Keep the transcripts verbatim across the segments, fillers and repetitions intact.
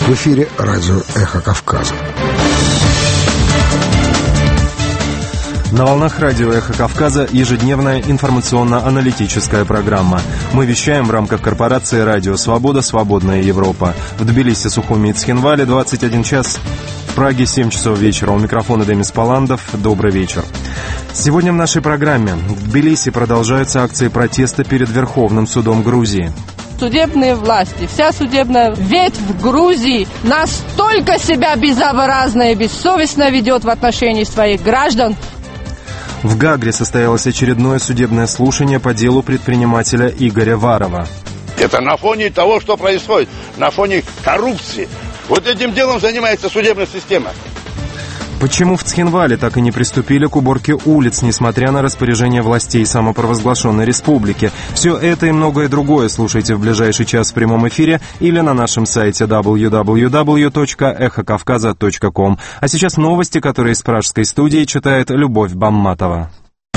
В эфире радио «Эхо Кавказа». На волнах радио «Эхо Кавказа» ежедневная информационно-аналитическая программа. Мы вещаем в рамках корпорации «Радио Свобода. Свободная Европа». В Тбилиси, Сухуми и Цхинвале двадцать один час. В Праге семь часов вечера. У микрофона Демис Паландов. Добрый вечер. Сегодня в нашей программе. В Тбилиси продолжаются акции протеста перед Верховным судом Грузии. Судебные власти, вся судебная ветвь в Грузии настолько себя безобразно и бессовестно ведет в отношении своих граждан. В Гагре состоялось очередное судебное слушание по делу предпринимателя Игоря Варова. Это на фоне того, что происходит, на фоне коррупции. Вот этим делом занимается судебная система. Почему в Цхинвале так и не приступили к уборке улиц, несмотря на распоряжение властей самопровозглашенной республики? Все это и многое другое слушайте в ближайший час в прямом эфире или на нашем сайте дабл ю дабл ю дабл ю точка эхо кавказа точка ком. А сейчас новости, которые из пражской студии читает Любовь Бамматова.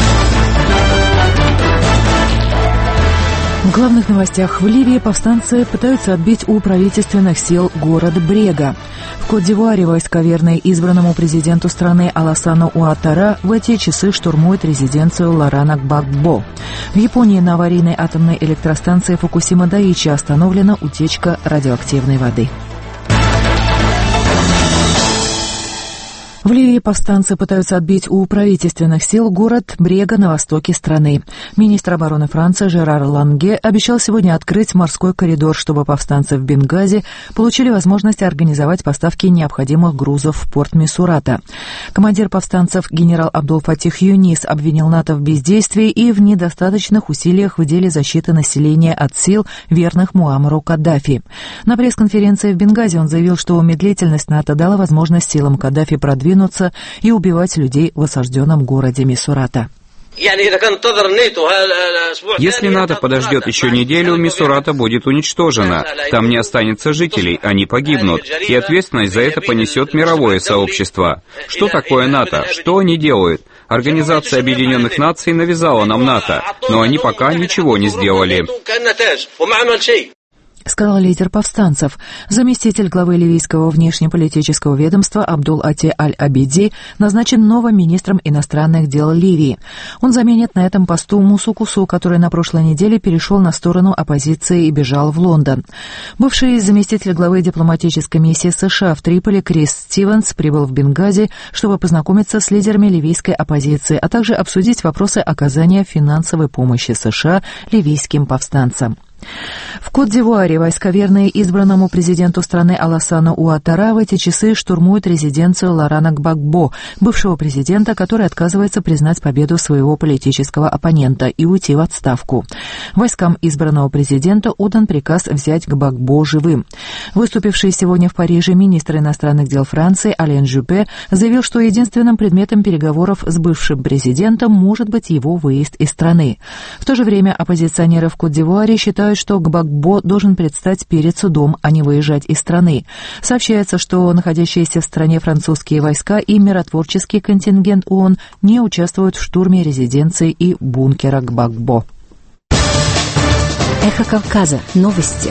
В главных новостях: в Ливии повстанцы пытаются отбить у правительственных сил город Брега. В Кот-д'Ивуаре войска, верные избранному президенту страны Алассану Уаттара, в эти часы штурмуют резиденцию Лорана Гбагбо. В Японии на аварийной атомной электростанции Фукусима-Дайичи остановлена утечка радиоактивной воды. В Ливии повстанцы пытаются отбить у правительственных сил город Брега на востоке страны. Министр обороны Франции Жерар Ланге обещал сегодня открыть морской коридор, чтобы повстанцы в Бенгази получили возможность организовать поставки необходимых грузов в порт Мисурата. Командир повстанцев генерал Абдул-Фатих Юнис обвинил НАТО в бездействии и в недостаточных усилиях в деле защиты населения от сил, верных Муаммару Каддафи. На пресс-конференции в Бенгази он заявил, что медлительность НАТО дала возможность силам Каддафи продвинуться и убивать людей в осажденном городе Мисурата. Если НАТО подождет еще неделю, Мисурата будет уничтожена. Там не останется жителей, они погибнут. И ответственность за это понесет мировое сообщество. Что такое НАТО? Что они делают? Организация Объединенных Наций навязала нам НАТО, но они пока ничего не сделали. Сказал лидер повстанцев. Заместитель главы ливийского внешнеполитического ведомства Абдул-Ати Аль-Абиди назначен новым министром иностранных дел Ливии. Он заменит на этом посту Мусу Кусу, который на прошлой неделе перешел на сторону оппозиции и бежал в Лондон. Бывший заместитель главы дипломатической миссии США в Триполи Крис Стивенс прибыл в Бенгази, чтобы познакомиться с лидерами ливийской оппозиции, а также обсудить вопросы оказания финансовой помощи США ливийским повстанцам. В Кот-д'Ивуаре войска, верные избранному президенту страны Алассану Уаттара, в эти часы штурмуют резиденцию Лорана Гбагбо, бывшего президента, который отказывается признать победу своего политического оппонента и уйти в отставку. Войскам избранного президента отдан приказ взять Гбагбо живым. Выступивший сегодня в Париже министр иностранных дел Франции Ален Жюпе заявил, что единственным предметом переговоров с бывшим президентом может быть его выезд из страны. В то же время оппозиционеры в Кот-д'Ивуаре считают, что Гбагбо должен предстать перед судом, а не выезжать из страны. Сообщается, что находящиеся в стране французские войска и миротворческий контингент ООН не участвуют в штурме резиденции и бункера Гбагбо. Эхо Кавказа. Новости.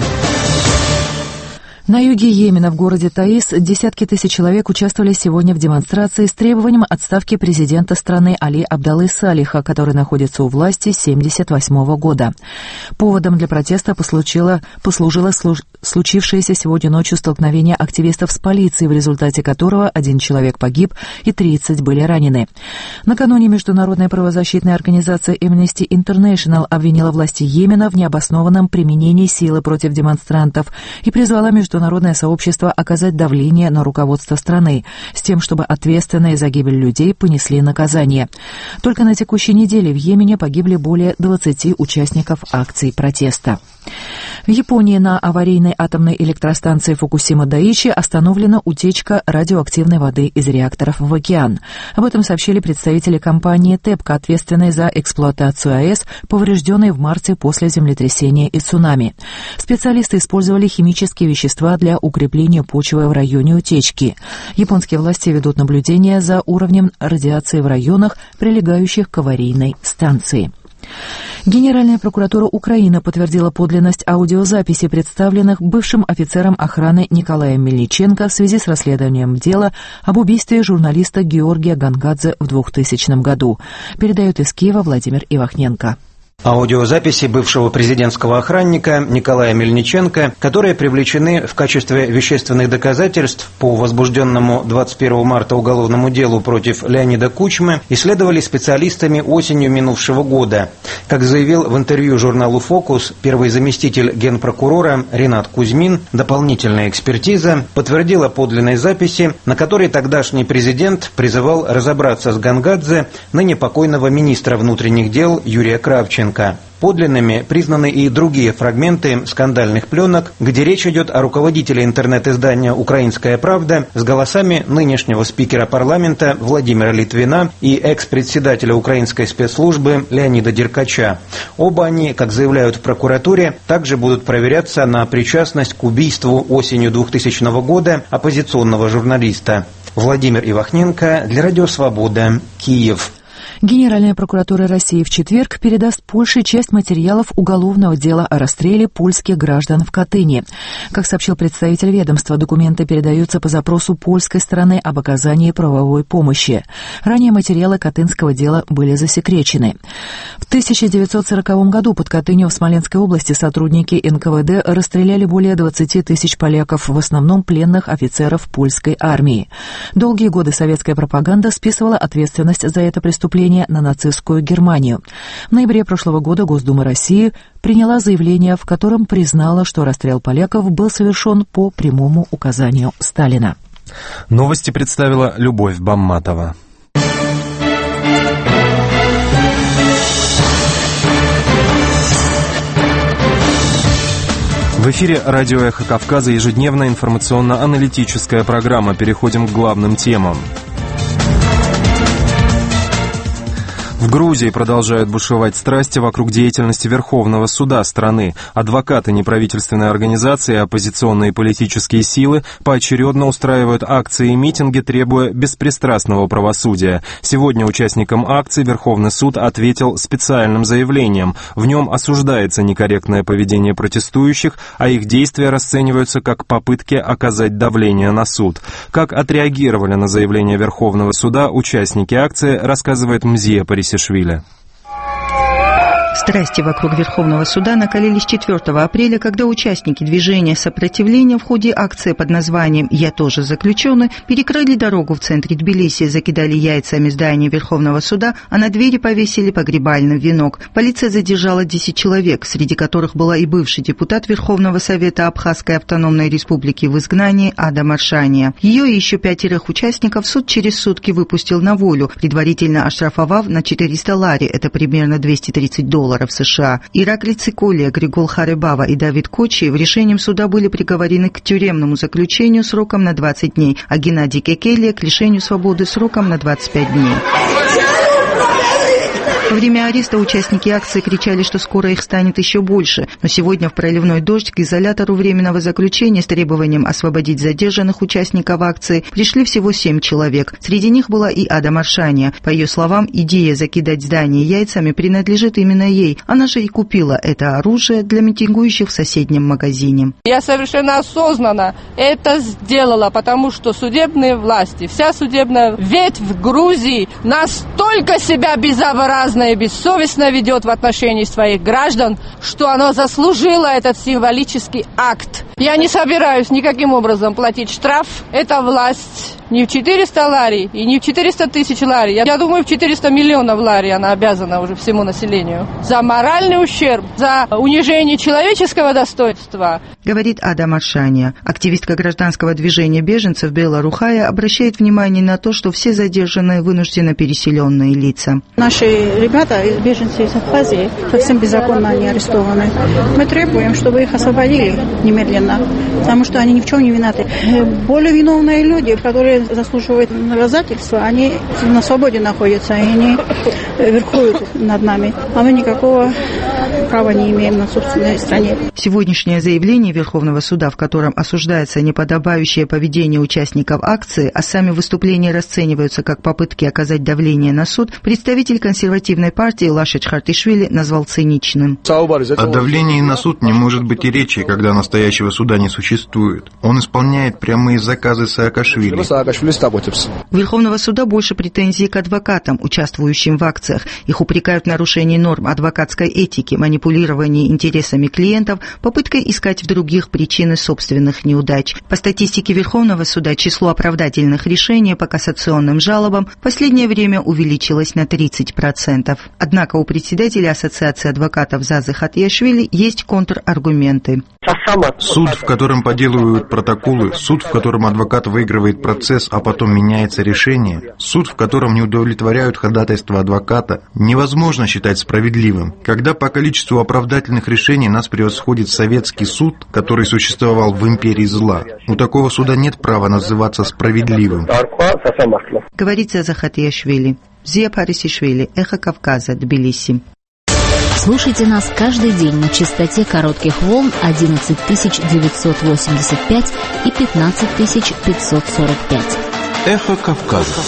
На юге Йемена, в городе Таиз, десятки тысяч человек участвовали сегодня в демонстрации с требованием отставки президента страны Али Абдаллы Салиха, который находится у власти с семьдесят восьмого года. Поводом для протеста послужило, послужило служ... случившееся сегодня ночью столкновение активистов с полицией, в результате которого один человек погиб и тридцать были ранены. Накануне международная правозащитная организация Amnesty International обвинила власти Йемена в необоснованном применении силы против демонстрантов и призвала международное Международное сообщество оказать давление на руководство страны с тем, чтобы ответственные за гибель людей понесли наказание. Только на текущей неделе в Йемене погибли более двадцати участников акций протеста. В Японии на аварийной атомной электростанции Фукусима-Дайичи остановлена утечка радиоактивной воды из реакторов в океан. Об этом сообщили представители компании ТЭПКО, ответственной за эксплуатацию АЭС, поврежденной в марте после землетрясения и цунами. Специалисты использовали химические вещества для укрепления почвы в районе утечки. Японские власти ведут наблюдение за уровнем радиации в районах, прилегающих к аварийной станции. Генеральная прокуратура Украины подтвердила подлинность аудиозаписи, представленных бывшим офицером охраны Николаем Мельниченко в связи с расследованием дела об убийстве журналиста Георгия Гангадзе в двухтысячном году. Передает из Киева Владимир Ивахненко. Аудиозаписи бывшего президентского охранника Николая Мельниченко, которые привлечены в качестве вещественных доказательств по возбужденному двадцать первого марта уголовному делу против Леонида Кучмы, исследовали специалистами осенью минувшего года. Как заявил в интервью журналу «Фокус» первый заместитель генпрокурора Ринат Кузьмин, дополнительная экспертиза подтвердила подлинность записи, на которой тогдашний президент призывал разобраться с Гангадзе, ныне покойного министра внутренних дел Юрия Кравченко. Подлинными признаны и другие фрагменты скандальных пленок, где речь идет о руководителе интернет-издания «Украинская правда» с голосами нынешнего спикера парламента Владимира Литвина и экс-председателя украинской спецслужбы Леонида Деркача. Оба они, как заявляют в прокуратуре, также будут проверяться на причастность к убийству осенью двухтысячного года оппозиционного журналиста. Владимир Ивахненко для Радио Свобода, Киев. Генеральная прокуратура России в четверг передаст Польше часть материалов уголовного дела о расстреле польских граждан в Катыни. Как сообщил представитель ведомства, документы передаются по запросу польской стороны об оказании правовой помощи. Ранее материалы катынского дела были засекречены. В тысяча девятьсот сороковом году под Катынью в Смоленской области сотрудники эн ка вэ дэ расстреляли более двадцати тысяч поляков, в основном пленных офицеров польской армии. Долгие годы советская пропаганда списывала ответственность за это преступление на нацистскую Германию. В ноябре прошлого года Госдума России приняла заявление, в котором признала, что расстрел поляков был совершен по прямому указанию Сталина. Новости представила Любовь Бамматова. В эфире радио «Эхо Кавказа» ежедневная информационно-аналитическая программа. Переходим к главным темам. В Грузии продолжают бушевать страсти вокруг деятельности Верховного суда страны. Адвокаты, неправительственные организации и оппозиционные политические силы поочередно устраивают акции и митинги, требуя беспристрастного правосудия. Сегодня участникам акций Верховный суд ответил специальным заявлением. В нем осуждается некорректное поведение протестующих, а их действия расцениваются как попытки оказать давление на суд. Как отреагировали на заявление Верховного суда участники акции, рассказывает Мзия Парисишвили. Страсти вокруг Верховного суда накалились четвёртого апреля, когда участники движения сопротивления в ходе акции под названием «Я тоже заключенный» перекрыли дорогу в центре Тбилиси, закидали яйцами здание Верховного суда, а на двери повесили погребальный венок. Полиция задержала десять человек, среди которых была и бывший депутат Верховного совета Абхазской автономной республики в изгнании Ада Маршания. Ее и еще пятерых участников суд через сутки выпустил на волю, предварительно оштрафовав на четыреста лари, это примерно двести тридцать долларов США. Иракли Циколия, Григол Харибава и Давид Кочиев решением суда были приговорены к тюремному заключению сроком на двадцать дней, а Геннадий Кекелия к лишению свободы сроком на двадцать пять дней. Во время ареста участники акции кричали, что скоро их станет еще больше, но сегодня в проливной дождь к изолятору временного заключения с требованием освободить задержанных участников акции пришли всего семь человек. Среди них была и Ада Маршания. По ее словам, идея закидать здание яйцами принадлежит именно ей. Она же и купила это оружие для митингующих в соседнем магазине. Я совершенно осознанно это сделала, потому что судебные власти, вся судебная ветвь в Грузии настолько себя безобразно и бессовестно ведет в отношении своих граждан, что оно заслужило этот символический акт. Я не собираюсь никаким образом платить штраф. Эта власть не в четыреста лари и не в четыреста тысяч лари. Я думаю, в четыреста миллионов лари она обязана уже всему населению. За моральный ущерб, за унижение человеческого достоинства. Говорит Ада Маршания. Активистка гражданского движения беженцев Бела Рухая обращает внимание на то, что все задержанные вынужденно переселенные лица. Наши ребята, беженцы из Абхазии, совсем беззаконно они арестованы. Мы требуем, чтобы их освободили немедленно, потому что они ни в чем не виноваты. Более виновные люди, которые заслуживают наказательства, они на свободе находятся, и они верхуют над нами. А мы никакого права не имеем на собственной стране. Сегодняшнее заявление Верховного суда, в котором осуждается неподобающее поведение участников акции, а сами выступления расцениваются как попытки оказать давление на суд, представитель консервативной партии Лашич Хартишвили назвал циничным. О давлении на суд не может быть и речи, когда настоящего суда не существует. Он исполняет прямые заказы Саакашвили. У Верховного суда больше претензий к адвокатам, участвующим в акциях. Их упрекают в нарушении норм адвокатской этики, манипулировании интересами клиентов, попыткой искать в других причины собственных неудач. По статистике Верховного суда, число оправдательных решений по кассационным жалобам в последнее время увеличилось на тридцать процентов. Однако у председателя Ассоциации адвокатов Зазы Хатьяшвили есть контраргументы. Суд, в котором поделывают протоколы, суд, в котором адвокат выигрывает процесс, а потом меняется решение, суд, в котором не удовлетворяют ходатайства адвоката, невозможно считать справедливым. Когда по количеству оправдательных решений нас превосходит советский суд, который существовал в империи зла, у такого суда нет права называться справедливым. Говорит Заза Хатьяшвили. Зия Парисишвили, Эхо Кавказа, Тбилиси. Слушайте нас каждый день на частоте коротких волн одиннадцать тысяч девятьсот восемьдесят пять и пятнадцать тысяч пятьсот сорок пять. Эхо Кавказа.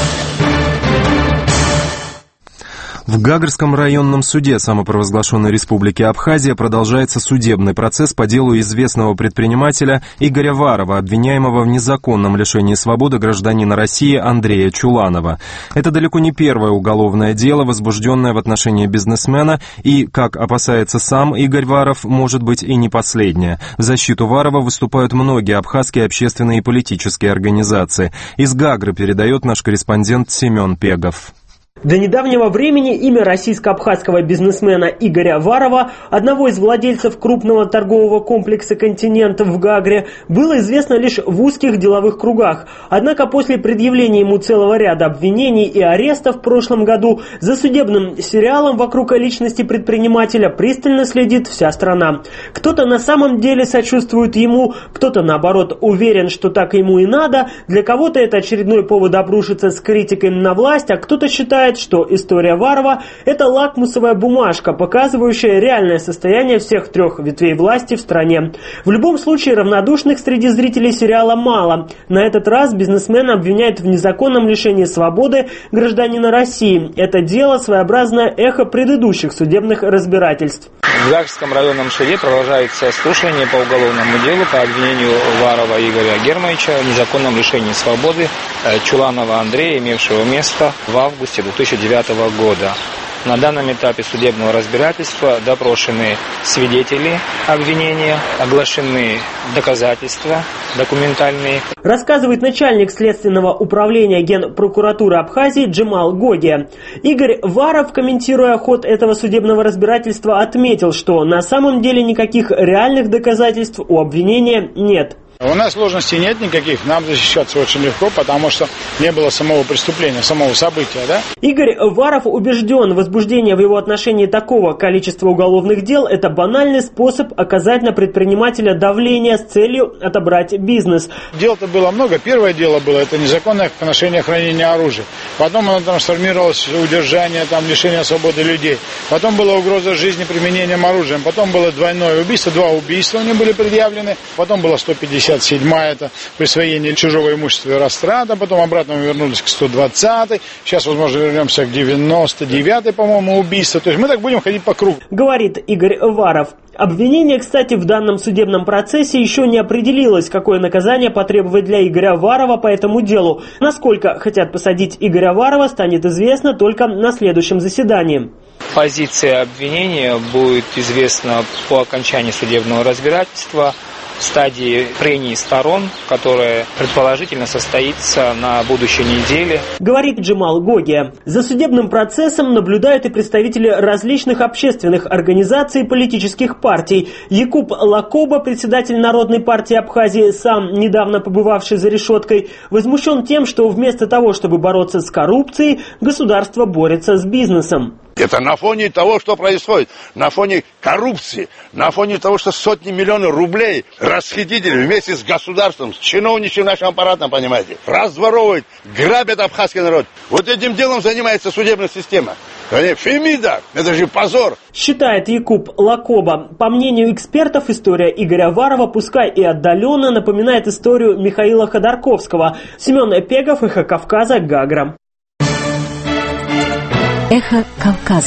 В Гагарском районном суде самопровозглашенной Республики Абхазия продолжается судебный процесс по делу известного предпринимателя Игоря Варова, обвиняемого в незаконном лишении свободы гражданина России Андрея Чуланова. Это далеко не первое уголовное дело, возбужденное в отношении бизнесмена, и, как опасается сам Игорь Варов, может быть и не последнее. В защиту Варова выступают многие абхазские общественные и политические организации. Из Гагры передает наш корреспондент Семен Пегов. До недавнего времени имя российско-абхазского бизнесмена Игоря Варова, одного из владельцев крупного торгового комплекса «Континент» в Гагре, было известно лишь в узких деловых кругах. Однако после предъявления ему целого ряда обвинений и арестов в прошлом году за судебным сериалом вокруг личности предпринимателя пристально следит вся страна. Кто-то на самом деле сочувствует ему, кто-то наоборот уверен, что так ему и надо, для кого-то это очередной повод обрушиться с критикой на власть, а кто-то считает, что история Варова – это лакмусовая бумажка, показывающая реальное состояние всех трех ветвей власти в стране. В любом случае, равнодушных среди зрителей сериала мало. На этот раз бизнесмена обвиняют в незаконном лишении свободы гражданина России. Это дело – своеобразное эхо предыдущих судебных разбирательств. В Гагарском районном суде продолжается слушание по уголовному делу по обвинению Варова Игоря Германовича в незаконном лишении свободы Чуланова Андрея, имевшего место в августе две тысячи девятого года. На данном этапе судебного разбирательства допрошены свидетели обвинения, оглашены доказательства документальные. Рассказывает начальник следственного управления Генпрокуратуры Абхазии Джемал Гогия. Игорь Варов, комментируя ход этого судебного разбирательства, отметил, что на самом деле никаких реальных доказательств у обвинения нет. У нас сложностей нет никаких, нам защищаться очень легко, потому что не было самого преступления, самого события, да? Игорь Варов убежден, возбуждение в его отношении такого количества уголовных дел – это банальный способ оказать на предпринимателя давление с целью отобрать бизнес. Дел-то было много. Первое дело было – это незаконное ношение хранения оружия. Потом оно трансформировалось в удержание, там, лишение свободы людей. Потом была угроза жизни применением оружия. Потом было двойное убийство, два убийства они были предъявлены. Потом было сто пятьдесят седьмая, это присвоение чужого имущества и растрата, потом обратно мы вернулись к сто двадцатой, сейчас, возможно, вернемся к девяносто девятой, по-моему, убийство. То есть мы так будем ходить по кругу. Говорит Игорь Варов. Обвинение, кстати, в данном судебном процессе еще не определилось, какое наказание потребовать для Игоря Варова по этому делу. Насколько хотят посадить Игоря Варова, станет известно только на следующем заседании. Позиция обвинения будет известна по окончании судебного разбирательства в стадии прений сторон, которая предположительно состоится на будущей неделе. Говорит Джемал Гогия. За судебным процессом наблюдают и представители различных общественных организаций и политических партий. Якуб Лакоба, председатель Народной партии Абхазии, сам недавно побывавший за решеткой, возмущен тем, что вместо того, чтобы бороться с коррупцией, государство борется с бизнесом. Это на фоне того, что происходит, на фоне коррупции, на фоне того, что сотни миллионов рублей расхитители вместе с государством, с чиновничьим нашим аппаратом, понимаете, разворовывают, грабят абхазский народ. Вот этим делом занимается судебная система. Фемида, это же позор. Считает Якуб Лакоба. По мнению экспертов, история Игоря Варова, пускай и отдаленно, напоминает историю Михаила Ходорковского. Семен Пегов, Эхо Кавказа, Гагра. Эхо Кавказа.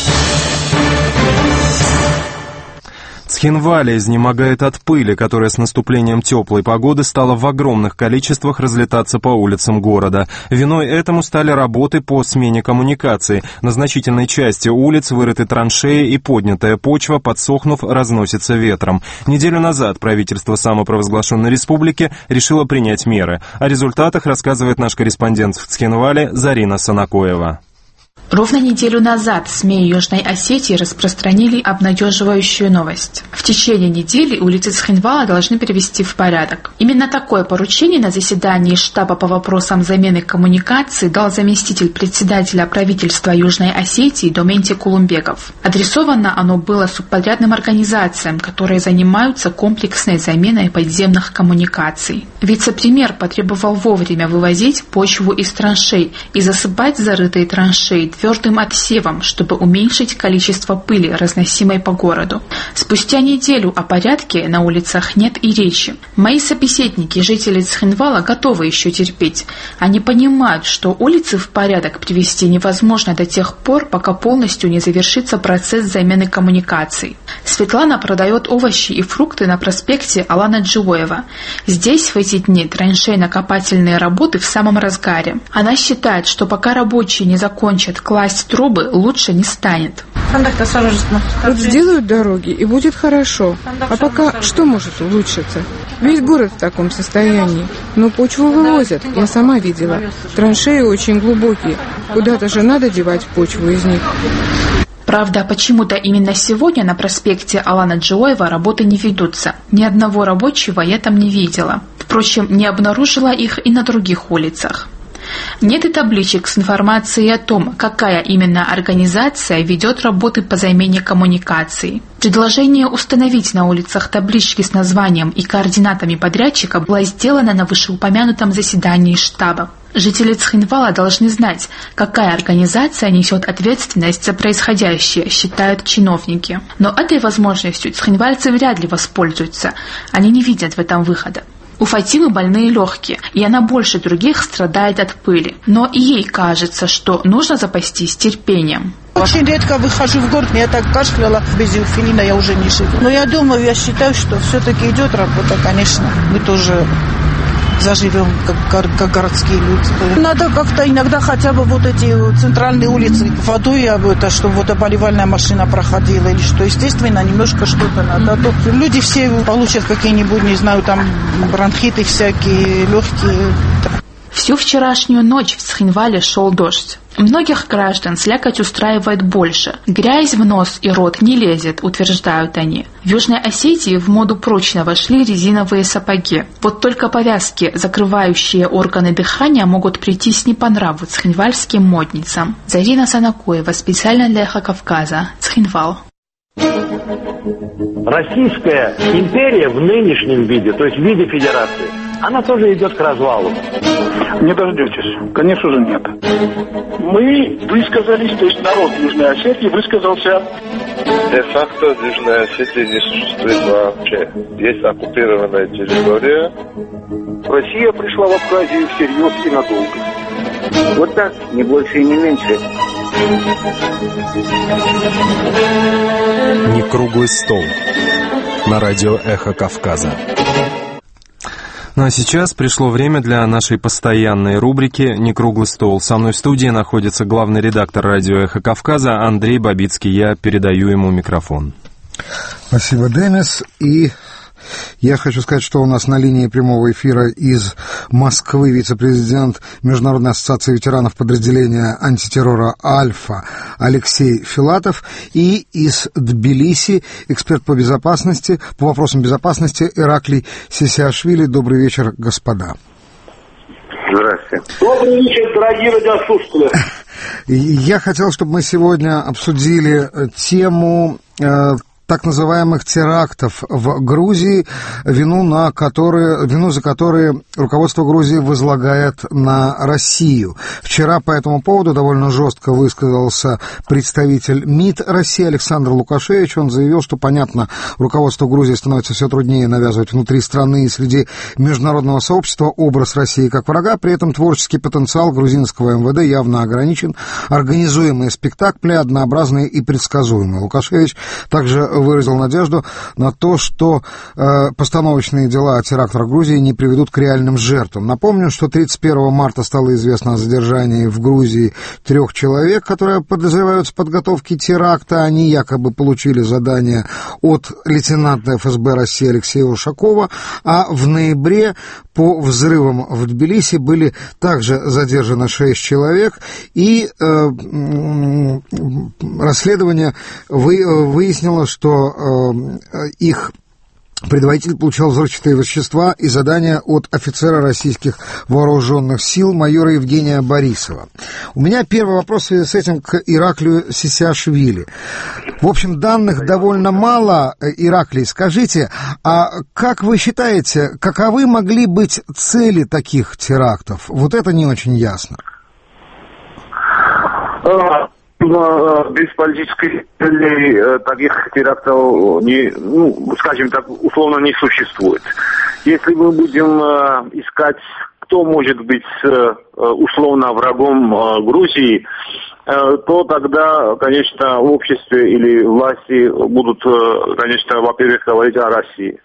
Цхинвали изнемогает от пыли, которая с наступлением теплой погоды стала в огромных количествах разлетаться по улицам города. Виной этому стали работы по смене коммуникаций. На значительной части улиц вырыты траншеи и поднятая почва, подсохнув, разносится ветром. Неделю назад правительство самопровозглашенной республики решило принять меры. О результатах рассказывает наш корреспондент в Цхинвале Зарина Санакоева. Ровно неделю назад СМИ Южной Осетии распространили обнадеживающую новость. В течение недели улицы Цхинвала должны привести в порядок. Именно такое поручение на заседании штаба по вопросам замены коммуникаций дал заместитель председателя правительства Южной Осетии Доменти Кулумбеков. Адресовано оно было субподрядным организациям, которые занимаются комплексной заменой подземных коммуникаций. Вице-премьер потребовал вовремя вывозить почву из траншей и засыпать зарытые траншеи твердым отсевом, чтобы уменьшить количество пыли, разносимой по городу. Спустя неделю о порядке на улицах нет и речи. Мои собеседники, жители Цхинвала, готовы еще терпеть. Они понимают, что улицы в порядок привести невозможно до тех пор, пока полностью не завершится процесс замены коммуникаций. Светлана продает овощи и фрукты на проспекте Алана Джиоева. Здесь в эти дни траншейно-копательные работы в самом разгаре. Она считает, что пока рабочие не закончат класть трубы, лучше не станет. Вот сделают дороги, и будет хорошо. А пока что может улучшиться? Весь город в таком состоянии. Но почву вывозят, я сама видела. Траншеи очень глубокие. Куда-то же надо девать почву из них. Правда, почему-то именно сегодня на проспекте Алана Джиоева работы не ведутся. Ни одного рабочего я там не видела. Впрочем, не обнаружила их и на других улицах. Нет и табличек с информацией о том, какая именно организация ведет работы по замене коммуникаций. Предложение установить на улицах таблички с названием и координатами подрядчика было сделано на вышеупомянутом заседании штаба. Жители Цхинвала должны знать, какая организация несет ответственность за происходящее, считают чиновники. Но этой возможностью цхинвальцы вряд ли воспользуются. Они не видят в этом выхода. У Фатимы больные легкие, и она больше других страдает от пыли. Но и ей кажется, что нужно запастись терпением. Очень редко выхожу в город, я так кашляла, без эуфилина я уже не живу. Но я думаю, я считаю, что все-таки идет работа, конечно. Мы тоже заживем, как, как городские люди. Надо как-то иногда хотя бы вот эти центральные улицы водой, это, чтобы водополивальная машина проходила или что. Естественно, немножко что-то надо. А то люди все получат какие-нибудь, не знаю, там бронхиты всякие, легкие. Всю вчерашнюю ночь в Цхинвале шел дождь. Многих граждан слякоть устраивает больше. Грязь в нос и рот не лезет, утверждают они. В Южной Осетии в моду прочно вошли резиновые сапоги. Вот только повязки, закрывающие органы дыхания, могут прийтись не по нраву цхинвальским модницам. Зарина Санакоева, специально для Эхо Кавказа, Цхинвал. Российская империя в нынешнем виде, то есть в виде федерации, она тоже идет к развалу. Не дождетесь. Конечно же, нет. Мы высказались, то есть народ Южной Осетии высказался. Де-факто в Южной Осетии не существует вообще. Есть оккупированная территория. Россия пришла в Абхазию всерьез и надолго. Вот так, не больше и не меньше. Не круглый стол. На радио «Эхо Кавказа». Ну а сейчас пришло время для нашей постоянной рубрики «Не круглый стол». Со мной в студии находится главный редактор радио «Эхо Кавказа» Андрей Бабицкий. Я передаю ему микрофон. Спасибо, Денис. И я хочу сказать, что у нас на линии прямого эфира из Москвы вице-президент Международной ассоциации ветеранов подразделения антитеррора «Альфа» Алексей Филатов и из Тбилиси эксперт по безопасности, по вопросам безопасности Ираклий Сисиашвили. Добрый вечер, господа. Здравствуйте. Добрый вечер, дорогие радиослушатели. Я хотел, чтобы мы сегодня обсудили тему так называемых терактов в Грузии, вину, на которые, вину за которые руководство Грузии возлагает на Россию. Вчера по этому поводу довольно жестко высказался представитель МИД России Александр Лукашевич. Он заявил, что, понятно, руководству Грузии становится все труднее навязывать внутри страны и среди международного сообщества образ России как врага, при этом творческий потенциал грузинского эм вэ дэ явно ограничен, организуемые спектакли однообразные и предсказуемые. Лукашевич также выразил надежду на то, что э, постановочные дела о терактах Грузии не приведут к реальным жертвам. Напомню, что тридцать первого марта стало известно о задержании в Грузии трех человек, которые подозреваются в подготовке теракта. Они якобы получили задание от лейтенанта эф эс бэ России Алексея Ушакова, а в ноябре по взрывам в Тбилиси были также задержаны шесть человек, и э, расследование вы, выяснило, что э, их предводитель получал взрывчатые вещества и задания от офицера российских вооруженных сил майора Евгения Борисова. У меня первый вопрос в связи с этим к Ираклию Сисиашвили. В общем, данных довольно мало. Ираклий, скажите, а как вы считаете, каковы могли быть цели таких терактов? Вот это не очень ясно. Без политической цели таких терактов, не, ну, скажем так, условно не существует. Если мы будем искать, кто может быть условно врагом Грузии, то тогда, конечно, в обществе или власти будут, конечно, во-первых, говорить о России.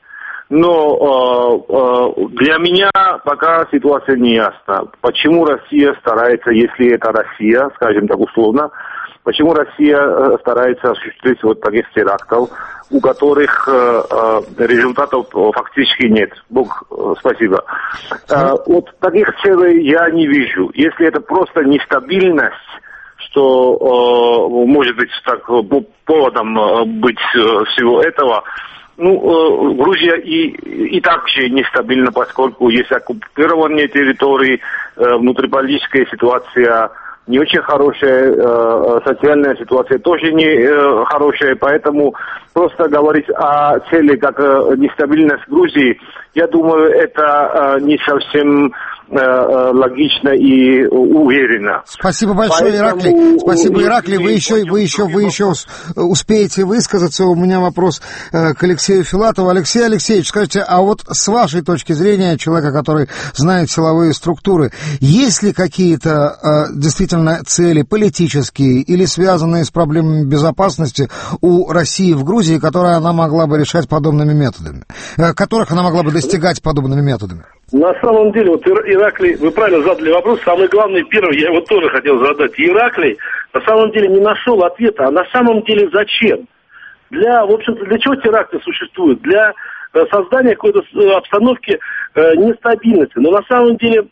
Но э, для меня пока ситуация не ясна. Почему Россия старается, если это Россия, скажем так условно, почему Россия старается осуществить вот таких терактов, у которых э, э, результатов фактически нет. Бог э, спасибо. Э, вот таких целей я не вижу. Если это просто нестабильность, что э, может быть так поводом э, быть э, всего этого. Ну, э, Грузия и, и так же нестабильна, поскольку есть оккупированные территории, э, внутриполитическая ситуация не очень хорошая, э, социальная ситуация тоже не э, хорошая, поэтому просто говорить о цели как э, нестабильность Грузии, я думаю, это э, не совсем логично и уверенно. Спасибо большое, Поэтому... Ираклий. Спасибо, Ираклий. Вы еще, вы еще, вы еще успеете высказаться. У меня вопрос к Алексею Филатову. Алексей Алексеевич, скажите, а вот с вашей точки зрения, человека, который знает силовые структуры, есть ли какие-то действительно цели политические или связанные с проблемами безопасности у России в Грузии, которые она могла бы решать подобными методами, которых она могла бы достигать подобными методами? На самом деле, вот Ираклий, вы правильно задали вопрос, самый главный, первый, я его тоже хотел задать. Ираклий на самом деле не нашел ответа, а на самом деле зачем? Для, в общем-то, для чего теракты существуют? Для э, создания какой-то э, обстановки э, нестабильности. Но на самом деле э,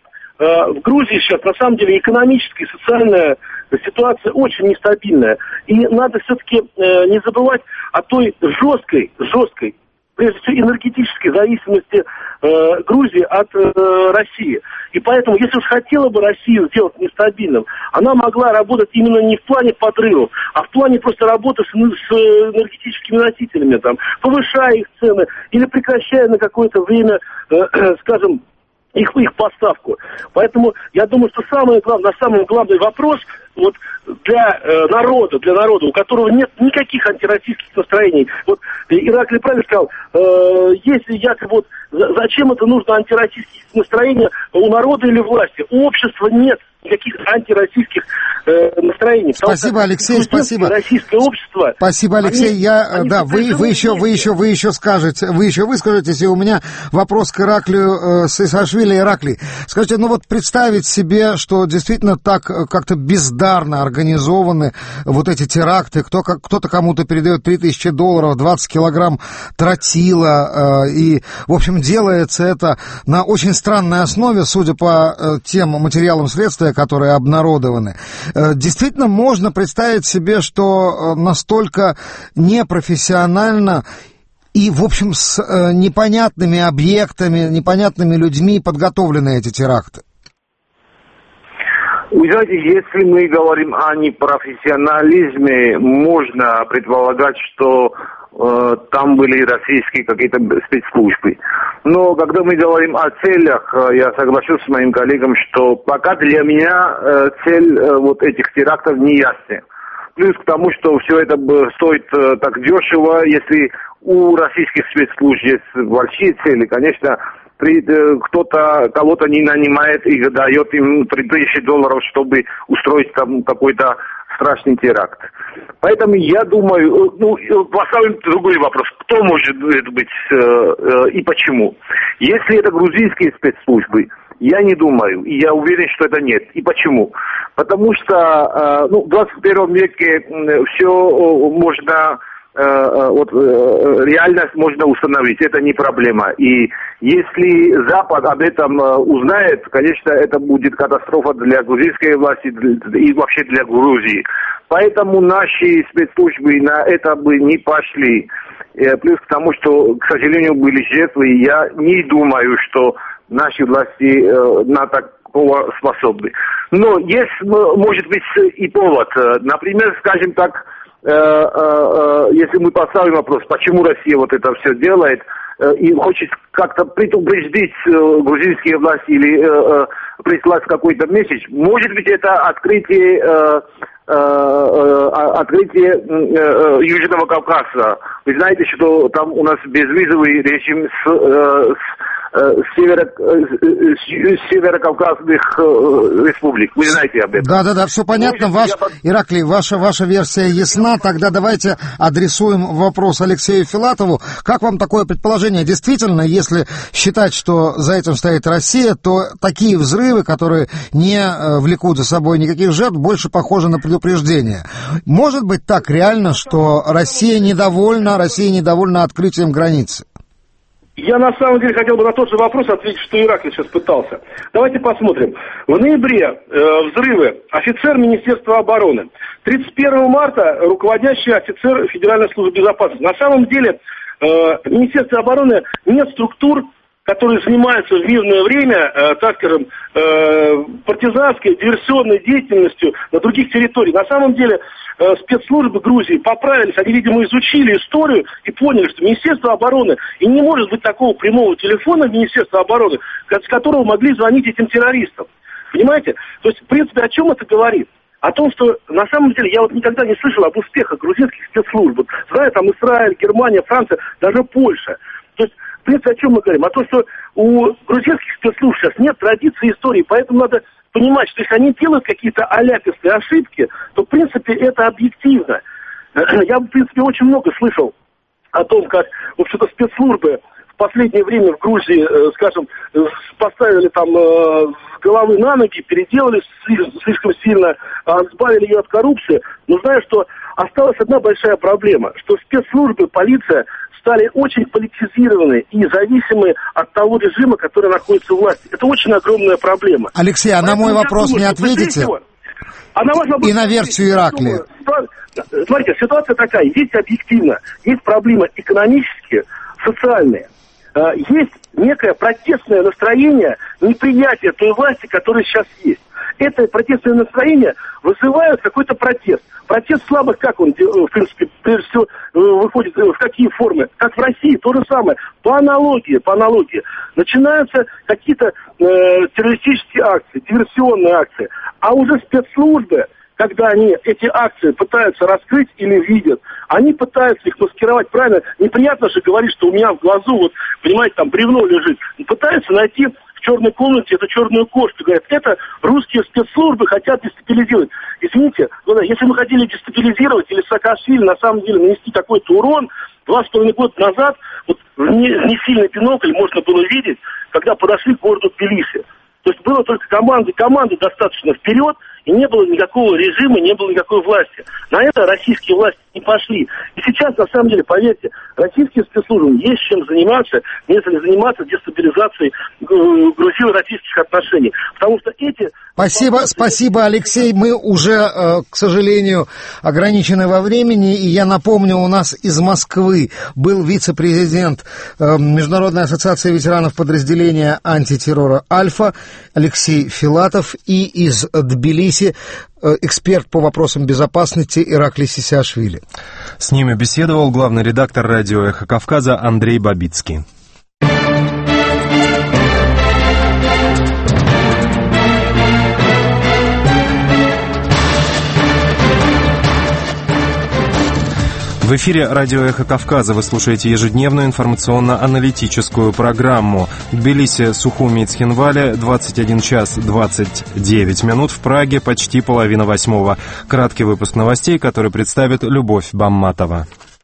в Грузии сейчас, на самом деле, экономическая и социальная ситуация очень нестабильная. И надо все-таки э, не забывать о той жесткой, жесткой, прежде всего, энергетической зависимости э, Грузии от э, России. И поэтому, если уж хотела бы Россию сделать нестабильным, она могла работать именно не в плане подрывов, а в плане просто работы с, с энергетическими носителями, там, повышая их цены или прекращая на какое-то время, э, э, скажем, их, их поставку. Поэтому я думаю, что самое главное, самый главный вопрос вот для э, народа, для народа, у которого нет никаких антироссийских настроений. Вот Ираклий правильно сказал, э, если якобы вот зачем это нужно антироссийские настроения у народа или власти? У общества нет никаких антироссийских э, настроений. Спасибо, Алексей, спасибо. Российское общество. Спасибо, Алексей. Они, я, они да, вы, вы еще, вы еще, вы еще скажете, вы еще выскажетесь, и у меня вопрос к Ираклию э, Сисиашвили. Ираклий, скажите, ну вот представить себе, что действительно так как-то бездарно организованы вот эти теракты, кто, как, кто-то кому-то передает три тысячи долларов, двадцать килограмм тротила, э, и, в общем, делается это на очень странной основе, судя по э, тем материалам следствия, которые обнародованы. Действительно, можно представить себе, что настолько непрофессионально и, в общем, с непонятными объектами, непонятными людьми подготовлены эти теракты. Вы знаете, если мы говорим о непрофессионализме, можно предполагать, что э, там были российские какие-то спецслужбы. Но когда мы говорим о целях, э, я соглашусь с моим коллегам, что пока для меня э, цель э, вот этих терактов не ясна. Плюс к тому, что все это стоит э, так дешево, если у российских спецслужб есть большие цели, конечно, при, э, кто-то кого-то не нанимает и дает им три тысячи долларов, чтобы устроить там какой-то страшный теракт. Поэтому я думаю, ну, поставим другой вопрос. Кто может быть э, э, и почему? Если это грузинские спецслужбы, я не думаю, и я уверен, что это нет. И почему? Потому что э, ну, в двадцать первом веке э, все э, можно... Вот, реальность можно установить, это не проблема. И если Запад об этом узнает, конечно, это будет катастрофа для грузинской власти и вообще для Грузии. Поэтому наши спецслужбы на это бы не пошли. Плюс к тому, что, к сожалению, были жертвы, и я не думаю, что наши власти на такого способны. Но есть, может быть, и повод. Например, скажем так, если мы поставим вопрос, почему Россия вот это все делает, и хочет как-то предупредить грузинские власти или прислать какой-то месседж, может быть, это открытие, открытие Южного Кавказа. Вы знаете, что там у нас безвизовый режим с, с северо, северокавказных республик. Вы знаете об этом. Да-да-да, все понятно. Ваш, Ираклий, ваша, ваша версия ясна. Тогда давайте адресуем вопрос Алексею Филатову. Как вам такое предположение? Действительно, если считать, что за этим стоит Россия, то такие взрывы, которые не влекут за собой никаких жертв, больше похожи на предупреждение. Может быть так реально, что Россия недовольна, Россия недовольна открытием границы? Я на самом деле хотел бы на тот же вопрос ответить, что Ираклий сейчас пытался. Давайте посмотрим. В ноябре э, взрывы. Офицер Министерства обороны. тридцать первого марта руководящий офицер Федеральной службы безопасности. На самом деле э, в Министерстве обороны нет структур, которые занимаются в мирное время, э, так скажем, э, партизанской, диверсионной деятельностью на других территориях. На самом деле э, спецслужбы Грузии поправились, они, видимо, изучили историю и поняли, что Министерство обороны, и не может быть такого прямого телефона в Министерство обороны, с которого могли звонить этим террористам. Понимаете? То есть, в принципе, о чем это говорит? О том, что на самом деле я вот никогда не слышал об успехах грузинских спецслужб. Вот, знаю, там Израиль, Германия, Франция, даже Польша. То есть, в принципе, о чем мы говорим? О том, что у грузинских спецслужб сейчас нет традиции истории, поэтому надо понимать, что если они делают какие-то аляпистые ошибки, то, в принципе, это объективно. Я, в принципе, очень много слышал о том, как, в общем-то, спецслужбы в последнее время в Грузии, скажем, поставили там с головы на ноги, переделали слишком сильно, избавили ее от коррупции. Но знаю, что осталась одна большая проблема, что спецслужбы, полиция стали очень политизированы и зависимы от того режима, который находится у власти. Это очень огромная проблема. Алексей, а на мой вопрос думаю, не ответите? А на ваш вопрос и на версию Ираклия. Смотрите, ситуация такая. Есть объективно, есть проблемы экономические, социальные. Есть некое протестное настроение, неприятие той власти, которая сейчас есть. Это протестное настроение вызывает какой-то протест. Протест слабых, как он, в принципе, прежде всего, выходит, в какие формы? Как в России, то же самое. По аналогии, по аналогии. Начинаются какие-то э, террористические акции, диверсионные акции. А уже спецслужбы, когда они эти акции пытаются раскрыть или видят, они пытаются их маскировать правильно. Неприятно же говорить, что у меня в глазу, вот, понимаете, там бревно лежит. Пытаются найти в черной комнате эту черную кошку. Говорят, это русские спецслужбы хотят дестабилизировать. Извините, если мы хотели дестабилизировать или Саакашвили на самом деле нанести какой-то урон, два с половиной года назад, вот не, не сильный бинокль можно было видеть, когда подошли к городу Тбилиси. То есть было только команды, команды достаточно вперед, и не было никакого режима, не было никакой власти. На это российские власти не пошли. И сейчас, на самом деле, поверьте, российские спецслужбы есть чем заниматься, нежели заниматься дестабилизацией грузино-российских отношений. Потому что эти... Спасибо, спасибо, Алексей. Мы уже, к сожалению, ограничены во времени. И я напомню, у нас из Москвы был вице-президент Международной ассоциации ветеранов подразделения антитеррора «Альфа» Алексей Филатов, и из Тбилиси эксперт по вопросам безопасности Ираклий Сисиашвили. С ними беседовал главный редактор радио «Эхо Кавказа» Андрей Бабицкий. В эфире радио «Эхо Кавказа» вы слушаете ежедневную информационно-аналитическую программу. В Тбилиси, Сухуми и Цхинвале двадцать один час двадцать девять минут, в Праге почти половина восьмого. Краткий выпуск новостей, который представит Любовь Бамматова.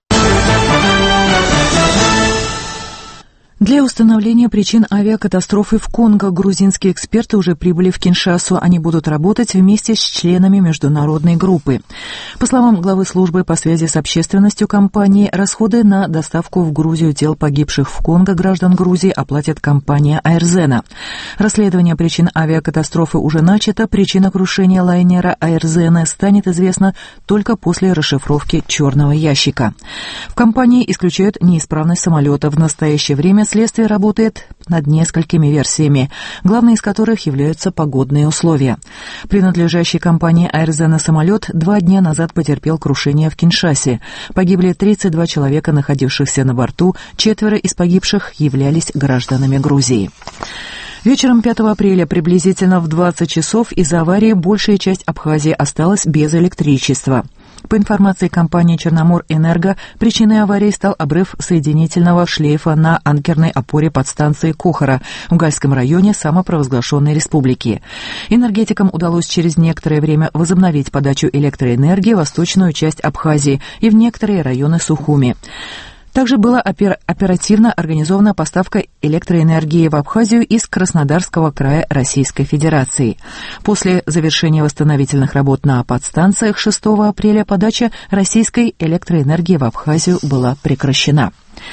Для установления причин авиакатастрофы в Конго грузинские эксперты уже прибыли в Киншасу. Они будут работать вместе с членами международной группы. По словам главы службы по связи с общественностью компании, расходы на доставку в Грузию тел погибших в Конго граждан Грузии оплатит компания Аэрзена. Расследование причин авиакатастрофы уже начато. Причина крушения лайнера Аэрзена станет известна только после расшифровки черного ящика. В компании исключают неисправность самолета. В настоящее время следствие работает над несколькими версиями, главной из которых являются погодные условия. Принадлежащий компании Аэрзена самолет два дня назад потерпел крушение в Киншасе. Погибли тридцать два человека, находившихся на борту, четверо из погибших являлись гражданами Грузии. Вечером пятого апреля приблизительно в двадцать часов из-за аварии большая часть Абхазии осталась без электричества. По информации компании «Черноморэнерго», причиной аварии стал обрыв соединительного шлейфа на анкерной опоре подстанции Кохора в Гальском районе самопровозглашенной республики. Энергетикам удалось через некоторое время возобновить подачу электроэнергии в восточную часть Абхазии и в некоторые районы Сухуми. Также была опер- оперативно организована поставка электроэнергии в Абхазию из Краснодарского края Российской Федерации. После завершения восстановительных работ на подстанциях шестого апреля подача российской электроэнергии в Абхазию была прекращена.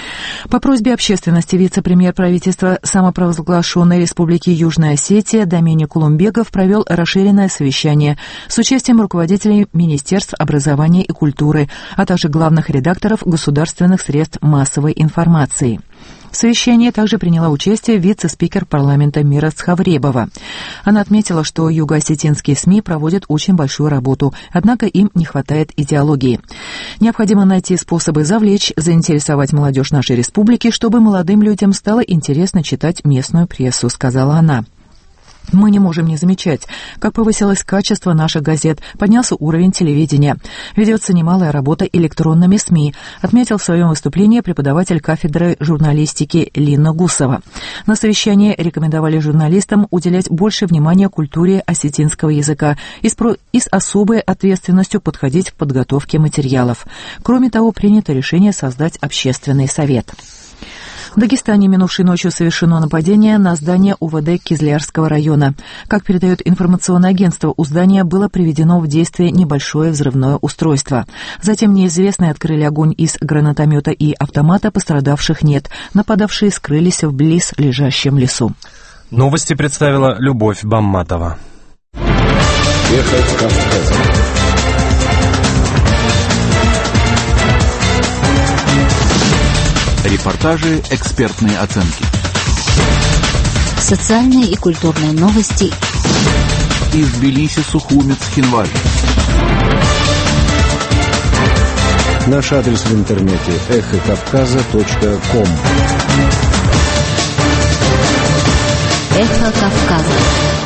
По просьбе общественности вице-премьер правительства самопровозглашенной Республики Южная Осетия Доминик Улумбегов провел расширенное совещание с участием руководителей Министерств образования и культуры, а также главных редакторов государственных средств массовой информации. В совещании также приняла участие вице-спикер парламента Мира Цхавребова. Она отметила, что юго-осетинские СМИ проводят очень большую работу, однако им не хватает идеологии. Необходимо найти способы завлечь, заинтересовать молодежь нашей республики, чтобы молодым людям стало интересно читать местную прессу, сказала она. Мы не можем не замечать, как повысилось качество наших газет, поднялся уровень телевидения. Ведется немалая работа электронными СМИ, отметил в своем выступлении преподаватель кафедры журналистики Лина Гусова. На совещании рекомендовали журналистам уделять больше внимания культуре осетинского языка и с, про... и с особой ответственностью подходить к подготовке материалов. Кроме того, принято решение создать общественный совет. В Дагестане минувшей ночью совершено нападение на здание УВД Кизлярского района. Как передает информационное агентство, у здания было приведено в действие небольшое взрывное устройство. Затем неизвестные открыли огонь из гранатомета и автомата, пострадавших нет. Нападавшие скрылись в близлежащем лесу. Новости представила Любовь Бамматова. Эхо Кавказа. Репортажи, экспертные оценки. Социальные и культурные новости. Из Тбилиси, Сухуми, Цхинвали. Наш адрес в интернете эхо кавказа точка ком. Эхо Кавказа.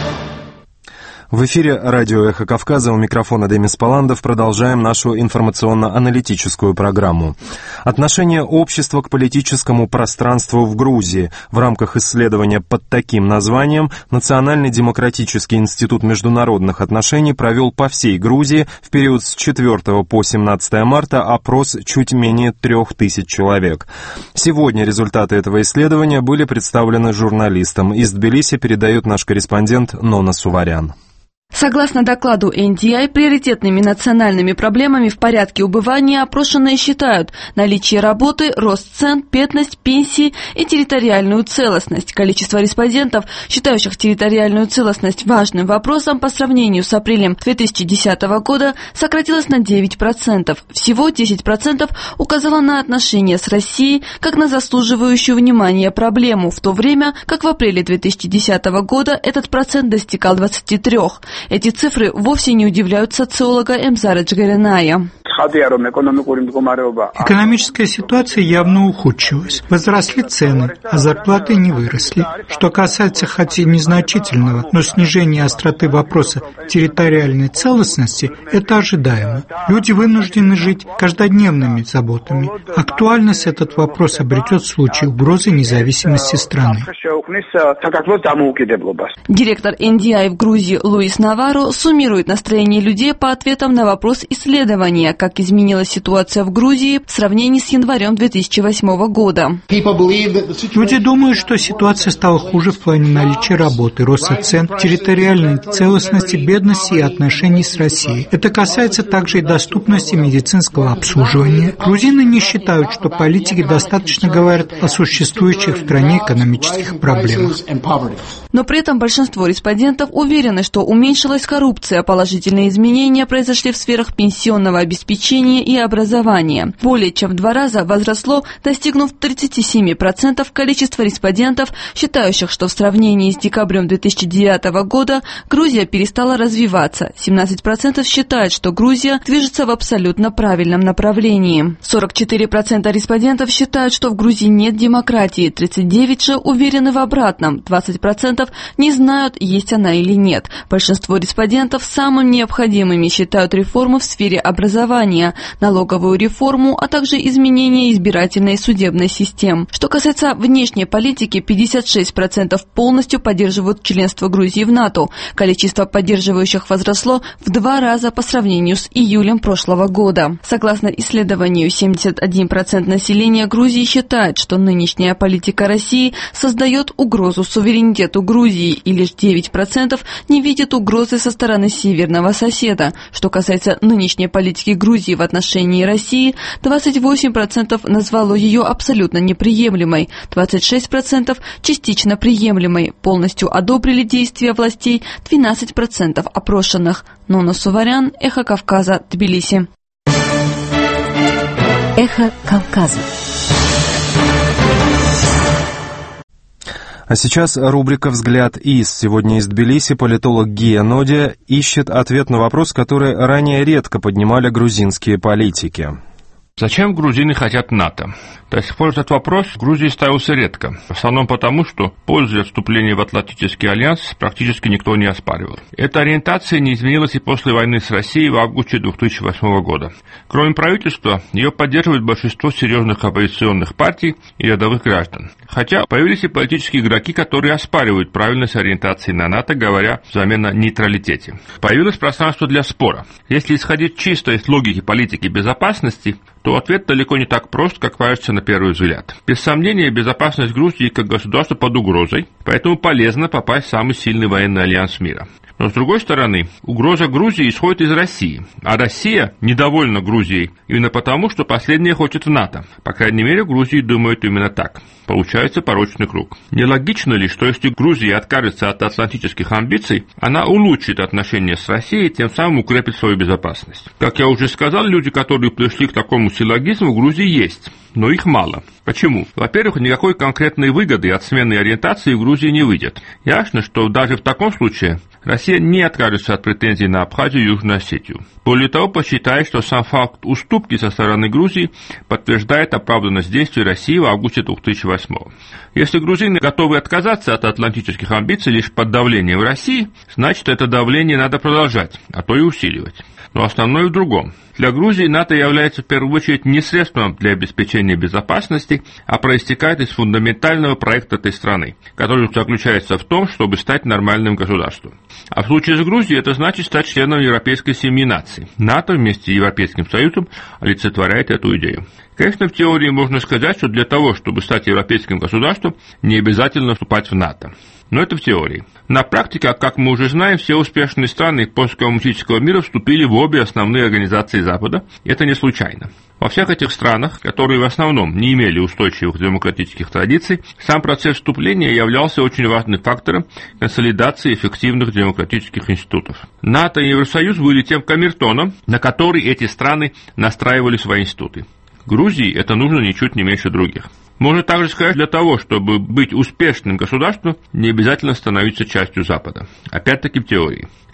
В эфире радио «Эхо Кавказа», у микрофона Демис Паландов. Продолжаем нашу информационно-аналитическую программу. Отношение общества к политическому пространству в Грузии. В рамках исследования под таким названием Национальный демократический институт международных отношений провел по всей Грузии в период с четвёртого по семнадцатое марта опрос чуть менее трех тысяч человек. Сегодня результаты этого исследования были представлены журналистам. Из Тбилиси передает наш корреспондент Нона Суварян. Согласно докладу эн ди ай, приоритетными национальными проблемами в порядке убывания опрошенные считают наличие работы, рост цен, бедность, пенсии и территориальную целостность. Количество респондентов, считающих территориальную целостность важным вопросом по сравнению с апрелем две тысячи десятого года, сократилось на девять процентов. Всего десять процентов указало на отношения с Россией как на заслуживающую внимания проблему, в то время как в апреле две тысячи десятого года этот процент достигал двадцати трёх процентов. Эти цифры вовсе не удивляют социолога Эмзара Джигариная. Экономическая ситуация явно ухудшилась. Возросли цены, а зарплаты не выросли. Что касается хоть и незначительного, но снижения остроты вопроса территориальной целостности, это ожидаемо. Люди вынуждены жить каждодневными заботами. Актуальность этот вопрос обретет в случае угрозы независимости страны. Директор эн ди ай в Грузии Луис Наваро суммирует настроение людей по ответам на вопрос исследования, как изменилась ситуация в Грузии в сравнении с январем две тысячи восьмого года. Люди думают, что ситуация стала хуже в плане наличия работы, роста цен, территориальной целостности, бедности и отношений с Россией. Это касается также и доступности медицинского обслуживания. Грузины не считают, что политики достаточно говорят о существующих в стране экономических проблемах. Но при этом большинство респондентов уверены, что уменьшилась коррупция, положительные изменения произошли в сферах пенсионного обеспечения и образования. Более чем в два раза возросло, достигнув тридцати семи процентов количество респондентов, считающих, что в сравнении с декабрем две тысячи девятого года Грузия перестала развиваться. семнадцать процентов считают, что Грузия движется в абсолютно правильном направлении. сорок четыре процента респондентов считают, что в Грузии нет демократии, тридцать девять процентов же уверены в обратном, двадцать процентов не знают, есть она или нет. Большинство респондентов самыми необходимыми считают реформы в сфере образования, налоговую реформу, а также изменения избирательной и судебной систем. Что касается внешней политики, пятьдесят шесть процентов полностью поддерживают членство Грузии в НАТО. Количество поддерживающих возросло в два раза по сравнению с июлем прошлого года. Согласно исследованию, семьдесят один процент населения Грузии считает, что нынешняя политика России создает угрозу суверенитету Грузии, и лишь девять процентов не видят угрозы со стороны северного соседа. Что касается нынешней политики Грузии в отношении России, двадцать восемь процентов назвало ее абсолютно неприемлемой, двадцать шесть процентов частично приемлемой, полностью одобрили действия властей двенадцать процентов опрошенных. Нона Суварян, Эхо Кавказа, Тбилиси. Эхо Кавказа. А сейчас рубрика «Взгляд из». Сегодня из Тбилиси политолог Гия Нодия ищет ответ на вопрос, который ранее редко поднимали грузинские политики. Зачем грузины хотят НАТО? До сих пор этот вопрос в Грузии ставился редко. В основном потому, что пользу от вступления в Атлантический альянс практически никто не оспаривал. Эта ориентация не изменилась и после войны с Россией в августе две тысячи восьмого года. Кроме правительства, ее поддерживает большинство серьезных оппозиционных партий и рядовых граждан. Хотя появились и политические игроки, которые оспаривают правильность ориентации на НАТО, говоря взамен о нейтралитете. Появилось пространство для спора. Если исходить чисто из логики политики безопасности, то ответ далеко не так прост, как кажется на первый взгляд. Без сомнения, безопасность Грузии как государства под угрозой, поэтому полезно попасть в самый сильный военный альянс мира. Но, с другой стороны, угроза Грузии исходит из России, а Россия недовольна Грузией именно потому, что последняя хочет в НАТО. По крайней мере, в Грузии думают именно так. Получается порочный круг. Нелогично ли, что если Грузия откажется от атлантических амбиций, она улучшит отношения с Россией и тем самым укрепит свою безопасность? Как я уже сказал, люди, которые пришли к такому силлогизму, в Грузии есть. Но их мало. Почему? Во-первых, никакой конкретной выгоды от смены ориентации в Грузии не выйдет. Ясно, что даже в таком случае Россия не откажется от претензий на Абхазию и Южную Осетию. Более того, посчитает, что сам факт уступки со стороны Грузии подтверждает оправданность действий России в августе две тысячи восьмого. Если грузины готовы отказаться от атлантических амбиций лишь под давлением России, значит, это давление надо продолжать, а то и усиливать. Но основное в другом. Для Грузии НАТО является в первую очередь не средством для обеспечения безопасности, а проистекает из фундаментального проекта этой страны, который заключается в том, чтобы стать нормальным государством. А в случае с Грузией это значит стать членом европейской семьи наций. НАТО вместе с Европейским Союзом олицетворяет эту идею. Конечно, в теории можно сказать, что для того, чтобы стать европейским государством, не обязательно вступать в НАТО. Но это в теории. На практике, как мы уже знаем, все успешные страны посткоммунистического мира вступили в обе основные организации Запада. Это не случайно. Во всех этих странах, которые в основном не имели устойчивых демократических традиций, сам процесс вступления являлся очень важным фактором консолидации эффективных демократических институтов. НАТО и Евросоюз были тем камертоном, на который эти страны настраивали свои институты. Грузии это нужно ничуть не меньше других. Можно также сказать, для того, чтобы быть успешным государством, не обязательно становиться частью Запада. Опять-таки в теории.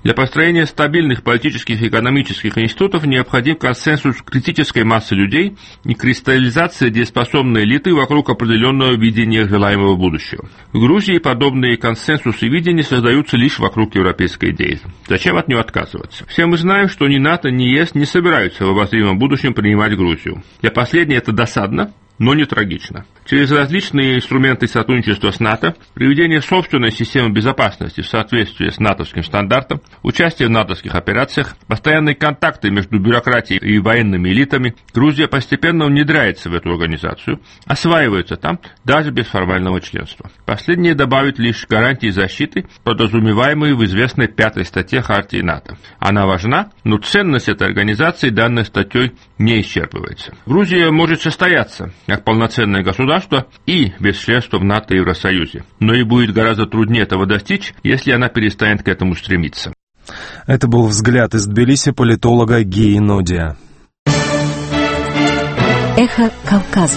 Для построения стабильных политических и экономических институтов необходим консенсус критической массы людей и кристаллизация дееспособной элиты вокруг определенного видения желаемого будущего. В Грузии подобные консенсусы и видения создаются лишь вокруг европейской идеи. Зачем от нее отказываться? Все мы знаем, что ни НАТО, ни ЕС не собираются в обозримом будущем принимать Грузию. Для последней это досадно, но не трагично. Через различные инструменты сотрудничества с НАТО, приведение собственной системы безопасности в соответствии с натовским стандартом, участие в натовских операциях, постоянные контакты между бюрократией и военными элитами, Грузия постепенно внедряется в эту организацию, осваивается там даже без формального членства. Последнее добавит лишь гарантии защиты, подразумеваемые в известной пятой статье Хартии НАТО. Она важна, но ценность этой организации данной статьей не исчерпывается. Грузия может состояться как полноценное государство и без членства в НАТО и Евросоюзе. Но и будет гораздо труднее этого достичь, если она перестанет к этому стремиться. Это был взгляд из Тбилиси политолога Геи Нодия. Эхо Кавказа.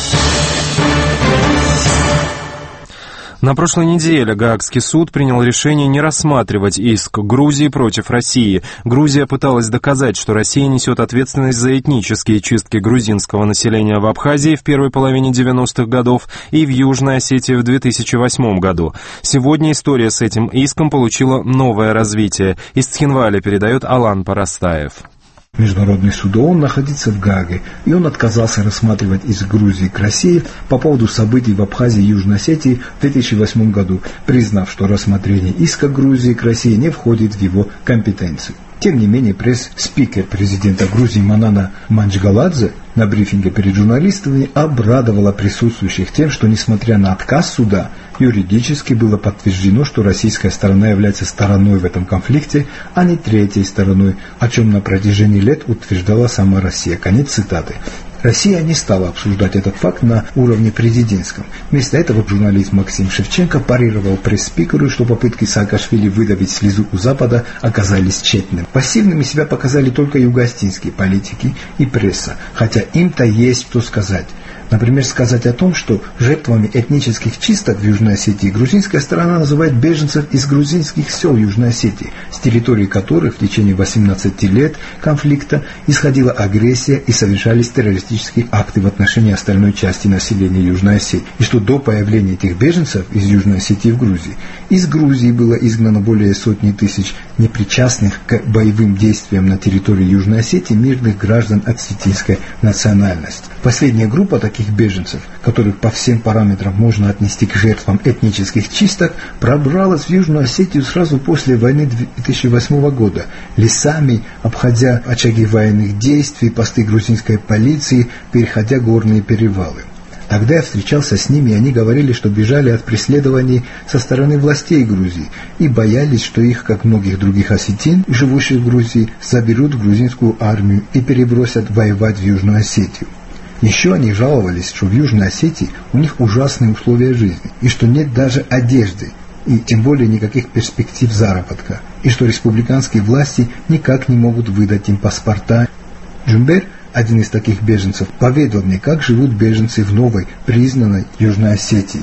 На прошлой неделе Гаагский суд принял решение не рассматривать иск Грузии против России. Грузия пыталась доказать, что Россия несет ответственность за этнические чистки грузинского населения в Абхазии в первой половине девяностых годов и в Южной Осетии в две тысячи восьмом году. Сегодня история с этим иском получила новое развитие. Из Цхинваля передает Алан Парастаев. Международный суд ООН находится в Гааге, и он отказался рассматривать иск Грузии к России по поводу событий в Абхазии и Южной Осетии в две тысячи восьмом году, признав, что рассмотрение иска Грузии к России не входит в его компетенцию. Тем не менее, пресс-спикер президента Грузии Манана Манджгаладзе на брифинге перед журналистами обрадовала присутствующих тем, что, несмотря на отказ суда, юридически было подтверждено, что российская сторона является стороной в этом конфликте, а не третьей стороной, о чем на протяжении лет утверждала сама Россия. Конец цитаты. Россия не стала обсуждать этот факт на уровне президентском. Вместо этого журналист Максим Шевченко парировал пресс-спикеру, что попытки Саакашвили выдавить слезу у Запада оказались тщетными. Пассивными себя показали только югоостинские политики и пресса, хотя им-то есть что сказать. Например, сказать о том, что жертвами этнических чисток в Южной Осетии грузинская сторона называет беженцев из грузинских сел Южной Осетии, с территории которых в течение восемнадцати лет конфликта исходила агрессия и совершались террористические акты в отношении остальной части населения Южной Осетии. И что до появления этих беженцев из Южной Осетии в Грузии, из Грузии было изгнано более сотни тысяч непричастных к боевым действиям на территории Южной Осетии мирных граждан осетинской национальности. Последняя группа таких беженцев, которых по всем параметрам можно отнести к жертвам этнических чисток, пробралась в Южную Осетию сразу после войны две тысячи восьмого года, лесами, обходя очаги военных действий, посты грузинской полиции, переходя горные перевалы. Тогда я встречался с ними, и они говорили, что бежали от преследований со стороны властей Грузии и боялись, что их, как многих других осетин, живущих в Грузии, заберут в грузинскую армию и перебросят воевать в Южную Осетию. Еще они жаловались, что в Южной Осетии у них ужасные условия жизни, и что нет даже одежды, и тем более никаких перспектив заработка, и что республиканские власти никак не могут выдать им паспорта. Джумбер, один из таких беженцев, поведал мне, как живут беженцы в новой, признанной Южной Осетии.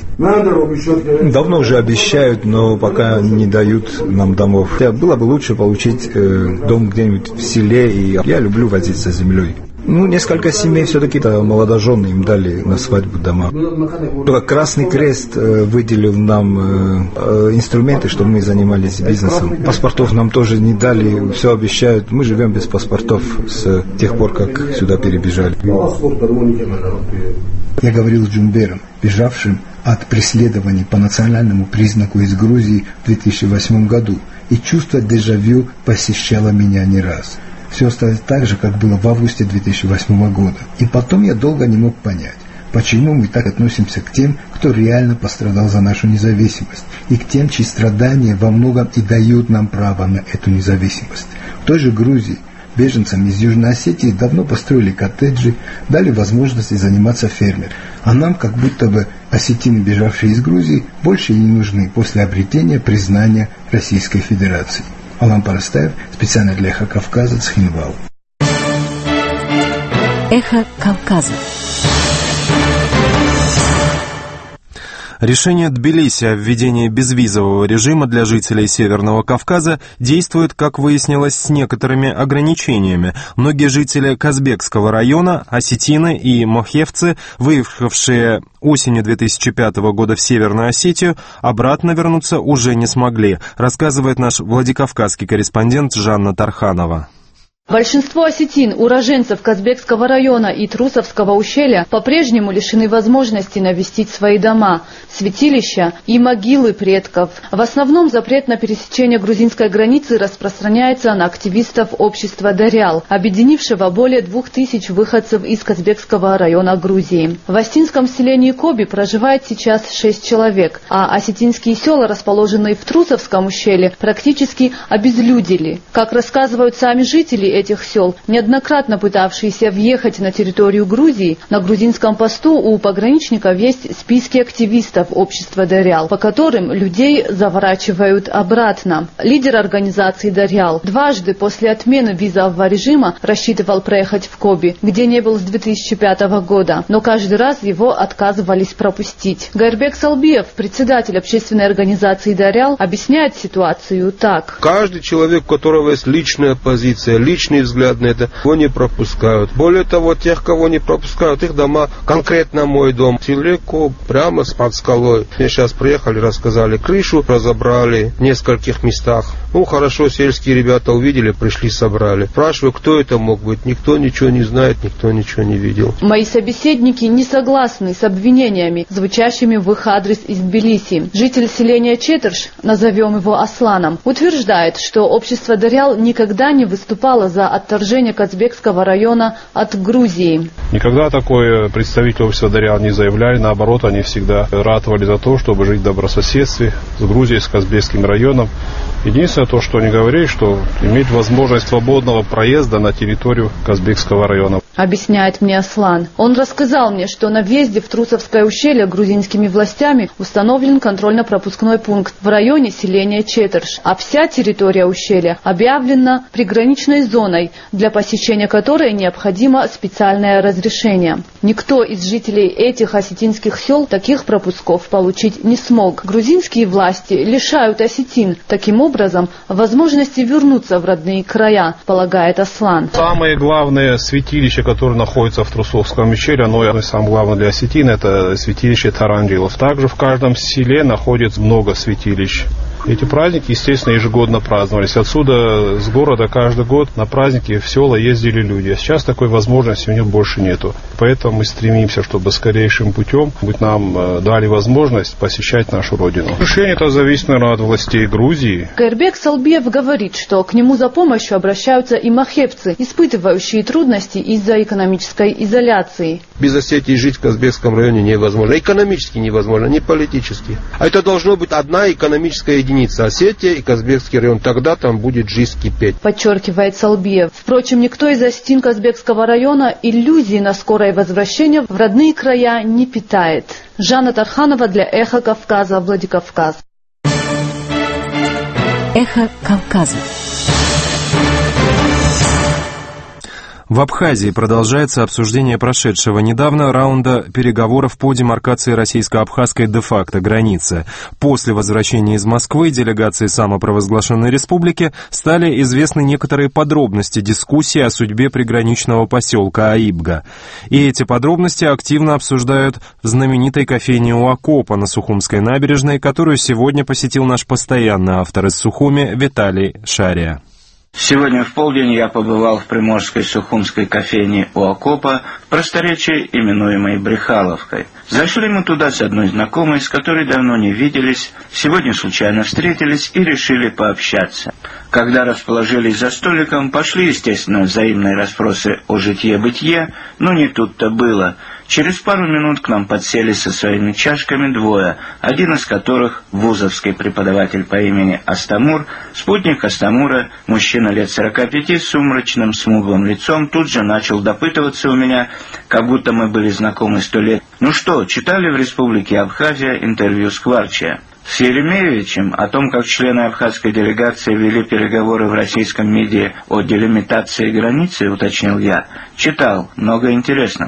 Давно уже обещают, но пока не дают нам домов. Было бы лучше получить э, дом где-нибудь в селе, и я люблю возиться землей. Ну, несколько семей все-таки молодожены им дали на свадьбу дома. Красный Крест э, выделил нам э, э, инструменты, чтобы мы занимались бизнесом. Паспортов нам тоже не дали, все обещают. Мы живем без паспортов с тех пор, как сюда перебежали. Я говорил с Джумбером, бежавшим от преследований по национальному признаку из Грузии в две тысячи восьмом году, и чувство дежавю посещало меня не раз. Все осталось так же, как было в августе две тысячи восьмого года. И потом я долго не мог понять, почему мы так относимся к тем, кто реально пострадал за нашу независимость, и к тем, чьи страдания во многом и дают нам право на эту независимость. В той же Грузии беженцам из Южной Осетии давно построили коттеджи, дали возможности заниматься фермером. А нам, как будто бы осетины, бежавшие из Грузии, больше не нужны после обретения признания Российской Федерации. Алан Парастаев, специально для Эхо Кавказа, Цхинвал. Эхо Кавказа. Решение Тбилиси о введении безвизового режима для жителей Северного Кавказа действует, как выяснилось, с некоторыми ограничениями. Многие жители Казбекского района, осетины и мохевцы, выехавшие осенью две тысячи пятого года в Северную Осетию, обратно вернуться уже не смогли, рассказывает наш владикавказский корреспондент Жанна Тарханова. Большинство осетин, уроженцев Казбекского района и Трусовского ущелья, по-прежнему лишены возможности навестить свои дома, святилища и могилы предков. В основном запрет на пересечение грузинской границы распространяется на активистов общества «Дарял», объединившего более двух тысяч выходцев из Казбекского района Грузии. В осетинском селении Коби проживает сейчас шесть человек, а осетинские села, расположенные в Трусовском ущелье, практически обезлюдили. Как рассказывают сами жители этих сел, неоднократно пытавшиеся въехать на территорию Грузии, на грузинском посту у пограничников есть списки активистов общества «Дарял», по которым людей заворачивают обратно. Лидер организации «Дарял» дважды после отмены визового режима рассчитывал проехать в Коби, где не был с две тысячи пятого года, но каждый раз его отказывались пропустить. Гайрбек Салбиев, председатель общественной организации «Дарял», объясняет ситуацию так. Каждый человек, у которого есть личная позиция, личный взгляд на это, его не пропускают. Более того, тех, кого не пропускают, их дома, конкретно мой дом, далеко, прямо под скалой. Мне сейчас приехали, рассказали, крышу разобрали в нескольких местах. Ну, хорошо, сельские ребята увидели, пришли, собрали. Спрашиваю, кто это мог быть? Никто ничего не знает, никто ничего не видел. Мои собеседники не согласны с обвинениями, звучащими в их адрес из Тбилиси. Житель селения Четырш, назовем его Асланом, утверждает, что общество «Дарял» никогда не выступало за отторжение Казбекского района от Грузии. Никогда такое представители общества «Дарял» не заявляли, наоборот, они всегда ратовали за то, чтобы жить в добрососедстве с Грузией, с Казбекским районом. Единственное то, что они говорили, что иметь возможность свободного проезда на территорию Казбекского района. Объясняет мне Аслан. Он рассказал мне, что на въезде в Трусовское ущелье грузинскими властями установлен контрольно-пропускной пункт в районе селения Четырш, а вся территория ущелья объявлена приграничной зоной, для посещения которой необходимо специальное разрешение. Никто из жителей этих осетинских сел таких пропусков получить не смог. Грузинские власти лишают осетин таким образом возможности вернуться в родные края, полагает Аслан. Самое главное святилище, которое находится в Трусовском ущелье, оно самое главное для осетин, это святилище Тарангелов. Также в каждом селе находится много святилищ. Эти праздники, естественно, ежегодно праздновались. Отсюда, с города, каждый год на праздники в села ездили люди. А сейчас такой возможности у них больше нету. Поэтому мы стремимся, чтобы скорейшим путем нам дали возможность посещать нашу родину. Решение это зависит, наверное, от властей Грузии. Гайрбек Салбиев говорит, что к нему за помощью обращаются и мохевцы, испытывающие трудности из-за экономической изоляции. Без Осетии жить в Казбекском районе невозможно. Экономически невозможно, не политически. А это должно быть одна экономическая единица. Осетия и Казбекский район. Тогда там будет жизнь кипеть. Подчеркивает Салбиев. Впрочем, никто из осетин Казбекского района иллюзий на скорое возвращение в родные края не питает. Жанна Тарханова для «Эхо Кавказа», Владикавказ. «Эхо Кавказа». В Абхазии продолжается обсуждение прошедшего недавно раунда переговоров по демаркации российско-абхазской де-факто границы. После возвращения из Москвы делегации самопровозглашенной республики стали известны некоторые подробности дискуссии о судьбе приграничного поселка Аибга. И эти подробности активно обсуждают в знаменитой кофейне у окопа на Сухумской набережной, которую сегодня посетил наш постоянный автор из Сухуми Виталий Шария. Сегодня в полдень я побывал в приморской сухумской кофейне у окопа, в просторечии именуемой Брехаловкой. Зашли мы туда с одной знакомой, с которой давно не виделись, сегодня случайно встретились и решили пообщаться. Когда расположились за столиком, пошли, естественно, взаимные расспросы о житье-бытие, но не тут-то было. Через пару минут к нам подсели со своими чашками двое, один из которых вузовский преподаватель по имени Астамур, спутник Астамура, мужчина лет сорока пяти с сумрачным смуглым лицом, тут же начал допытываться у меня, как будто мы были знакомы сто лет. Ну что, читали в Республике Абхазия интервью Скварчия? С Еремеевичем о том, как члены абхазской делегации вели переговоры в российском МИДе о делимитации границы, уточнил я. Читал, много интересного.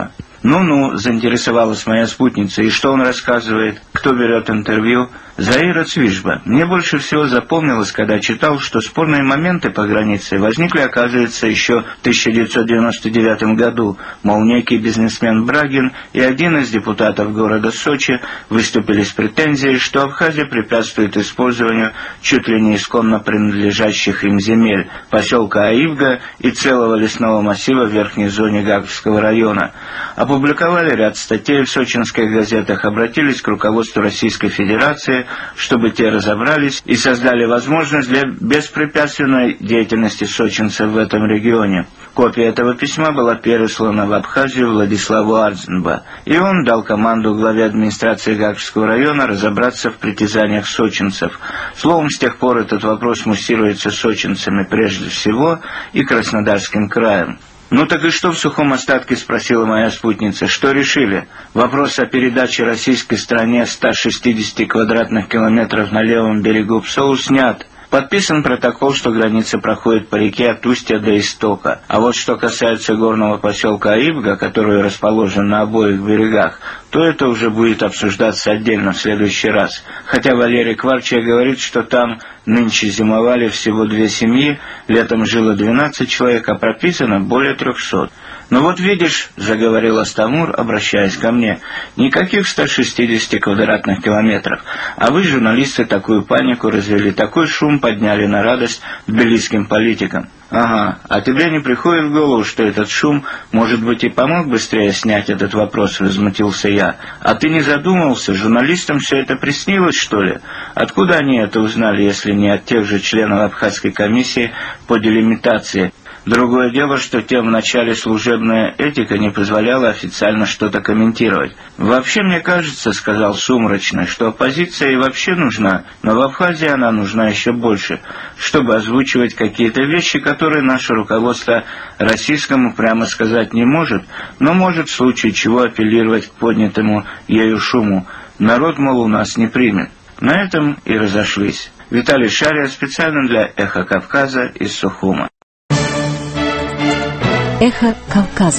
Ну-ну, заинтересовалась моя спутница. И что он рассказывает? Кто берет интервью? Заира Цвижба. Мне больше всего запомнилось, когда читал, что спорные моменты по границе возникли, оказывается, еще в тысяча девятьсот девяносто девятом году. Мол, некий бизнесмен Брагин и один из депутатов города Сочи выступили с претензией, что Абхазия препятствует использованию чуть ли не исконно принадлежащих им земель, поселка Аивга и целого лесного массива в верхней зоне Гагарского района. Опубликовали ряд статей в сочинских газетах, обратились к руководству Российской Федерации, чтобы те разобрались и создали возможность для беспрепятственной деятельности сочинцев в этом регионе. Копия этого письма была переслана в Абхазию Владиславу Арзенба, и он дал команду главе администрации Гагарского района разобраться в притязаниях сочинцев. Словом, с тех пор этот вопрос муссируется сочинцами прежде всего и Краснодарским краем. «Ну так и что в сухом остатке?» — спросила моя спутница. «Что решили? Вопрос о передаче российской стране ста шестидесяти квадратных километров на левом берегу Псоу снят. Подписан протокол, что граница проходит по реке от устья до истока. А вот что касается горного поселка Аивга, который расположен на обоих берегах, то это уже будет обсуждаться отдельно в следующий раз. Хотя Валерий Кварчия говорит, что там нынче зимовали всего две семьи, летом жило двенадцать человек, а прописано более трехсот. «Ну вот видишь», — заговорил Астамур, обращаясь ко мне, — «никаких ста шестидесяти квадратных километров. А вы, журналисты, такую панику развели, такой шум подняли на радость тбилисским политикам». «Ага, а тебе не приходит в голову, что этот шум, может быть, и помог быстрее снять этот вопрос?» — возмутился я. «А ты не задумывался, журналистам все это приснилось, что ли? Откуда они это узнали, если не от тех же членов Абхазской комиссии по делимитации?» Другое дело, что тем в начале служебная этика не позволяла официально что-то комментировать. «Вообще, мне кажется, — сказал Сумрачный, — что оппозиция и вообще нужна, но в Абхазии она нужна еще больше, чтобы озвучивать какие-то вещи, которые наше руководство российскому прямо сказать не может, но может в случае чего апеллировать к поднятому ею шуму. Народ, мол, у нас не примет». На этом и разошлись. Виталий Шария, специально для «Эхо Кавказа» из Сухума. Эхо Кавказа.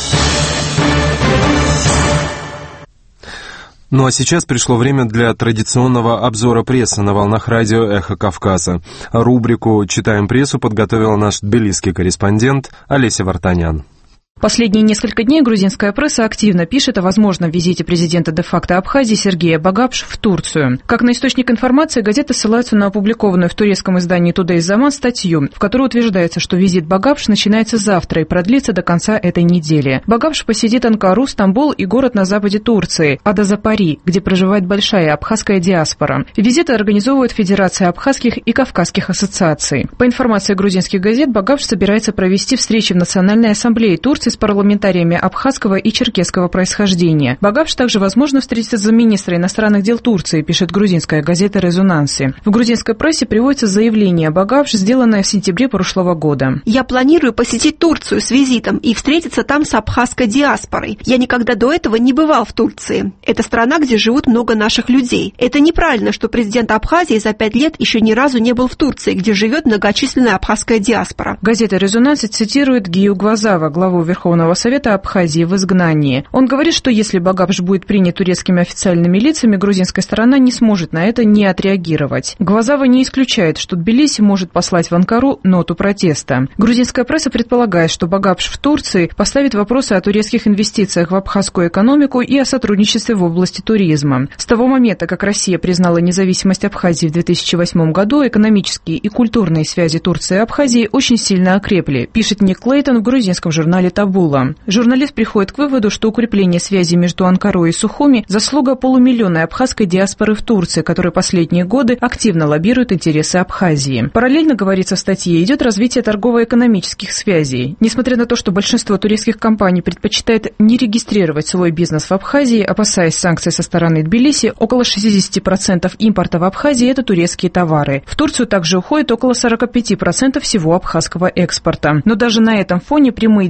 Ну а сейчас пришло время для традиционного обзора прессы на волнах радио «Эхо Кавказа». Рубрику «Читаем прессу» подготовил наш тбилисский корреспондент Олеся Вартанян. Последние несколько дней грузинская пресса активно пишет о возможном визите президента де-факто Абхазии Сергея Багапш в Турцию. Как на источник информации, газеты ссылаются на опубликованную в турецком издании Today Zaman статью, в которой утверждается, что визит Багапш начинается завтра и продлится до конца этой недели. Багапш посетит Анкару, Стамбул и город на западе Турции, Адазапари, где проживает большая абхазская диаспора. Визиты организовывает Федерация абхазских и кавказских ассоциаций. По информации грузинских газет, Багапш собирается провести встречи в Национальной ассамблее Турции с парламентариями абхазского и черкесского происхождения. Багапш также, возможно, встретится с замминистра иностранных дел Турции, пишет грузинская газета «Резонанси». В грузинской прессе приводится заявление Багапш, сделанное в сентябре прошлого года. «Я планирую посетить Турцию с визитом и встретиться там с абхазской диаспорой. Я никогда до этого не бывал в Турции. Это страна, где живут много наших людей. Это неправильно, что президент Абхазии за пять лет еще ни разу не был в Турции, где живет многочисленная абхазская диаспора». Газета «Резонанси» цитирует Гию Гвазава, главу Верховного Совета Абхазии в изгнании. Он говорит, что если Багапш будет принят турецкими официальными лицами, грузинская сторона не сможет на это не отреагировать. Гвазава не исключает, что Тбилиси может послать в Анкару ноту протеста. Грузинская пресса предполагает, что Багапш в Турции поставит вопросы о турецких инвестициях в абхазскую экономику и о сотрудничестве в области туризма. С того момента, как Россия признала независимость Абхазии в две тысячи восьмом году, экономические и культурные связи Турции и Абхазии очень сильно окрепли, пишет Ник Клейтон в грузинском журнале «Табула». Журналист приходит к выводу, что укрепление связи между Анкарой и Сухуми – заслуга полумиллионной абхазской диаспоры в Турции, которая последние годы активно лоббирует интересы Абхазии. Параллельно, говорится в статье, идет развитие торгово-экономических связей. Несмотря на то, что большинство турецких компаний предпочитает не регистрировать свой бизнес в Абхазии, опасаясь санкций со стороны Тбилиси, около шестьдесят процентов импорта в Абхазии – это турецкие товары. В Турцию также уходит около сорок пять процентов всего абхазского экспорта. Но даже на этом фоне прямые дипломатические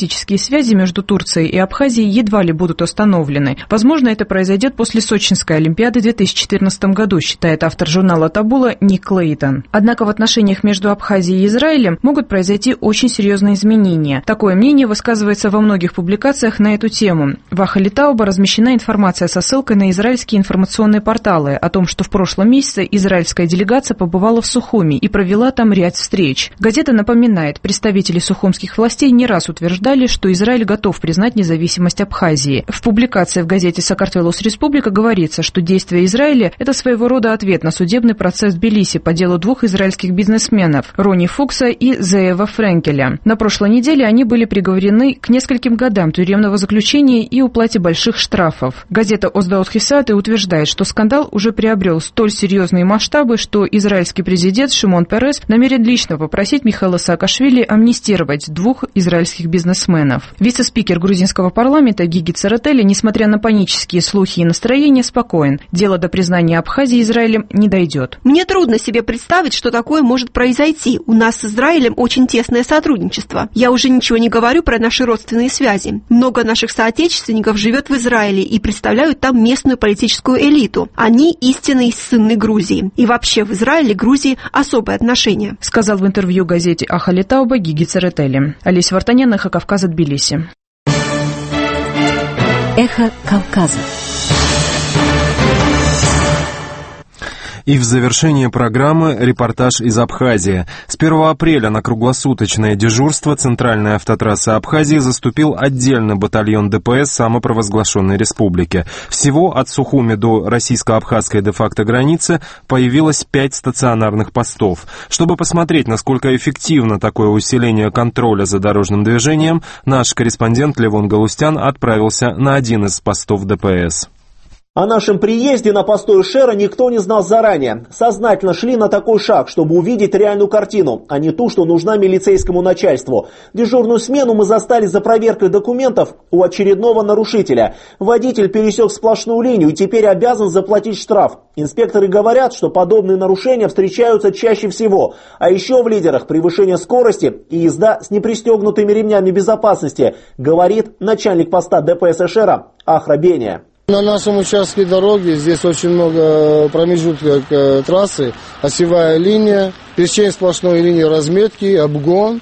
дипломатические связи между Турцией и Абхазией едва ли будут остановлены. Возможно, это произойдет после Сочинской Олимпиады в две тысячи четырнадцатом году, считает автор журнала «Табула» Ник Клейтон. Однако в отношениях между Абхазией и Израилем могут произойти очень серьезные изменения. Такое мнение высказывается во многих публикациях на эту тему. В Ахали Тауба размещена информация со ссылкой на израильские информационные порталы о том, что в прошлом месяце израильская делегация побывала в Сухуми и провела там ряд встреч. Газета напоминает, представители сухумских властей не раз утверждали, что Израиль готов признать независимость Абхазии. В публикации в газете «Сакартвелос Республика» говорится, что действия Израиля – это своего рода ответ на судебный процесс в Тбилиси по делу двух израильских бизнесменов – Рони Фукса и Зеева Френкеля. На прошлой неделе они были приговорены к нескольким годам тюремного заключения и уплате больших штрафов. Газета «Оздаот Хисаты» утверждает, что скандал уже приобрел столь серьезные масштабы, что израильский президент Шимон Перес намерен лично попросить Михаила Саакашвили амнистировать двух израильских бизнесменов. Вице-спикер грузинского парламента Гиги Церетели, несмотря на панические слухи и настроения, спокоен. Дело до признания Абхазии Израилем не дойдет. Мне трудно себе представить, что такое может произойти. У нас с Израилем очень тесное сотрудничество. Я уже ничего не говорю про наши родственные связи. Много наших соотечественников живет в Израиле и представляют там местную политическую элиту. Они истинные сыны Грузии. И вообще в Израиле Грузии особое отношение, сказал в интервью газете Ахали Тауба Гиги Церетели. Олеся Вартанян, Эхо Кавказа, Тбилиси. Эхо Кавказа. И в завершение программы репортаж из Абхазии. С первого апреля на круглосуточное дежурство центральной автотрассы Абхазии заступил отдельный батальон ДПС самопровозглашенной республики. Всего от Сухуми до российско-абхазской де-факто границы появилось пять стационарных постов. Чтобы посмотреть, насколько эффективно такое усиление контроля за дорожным движением, наш корреспондент Левон Галустян отправился на один из постов ДПС. О нашем приезде на постой Шера никто не знал заранее. Сознательно шли на такой шаг, чтобы увидеть реальную картину, а не ту, что нужна милицейскому начальству. Дежурную смену мы застали за проверкой документов у очередного нарушителя. Водитель пересек сплошную линию и теперь обязан заплатить штраф. Инспекторы говорят, что подобные нарушения встречаются чаще всего. А еще в лидерах превышение скорости и езда с непристегнутыми ремнями безопасности, говорит начальник поста ДПС Шера Ахра Бения. На нашем участке дороги здесь очень много промежутков э, трассы, осевая линия, пересечение сплошной линии разметки, обгон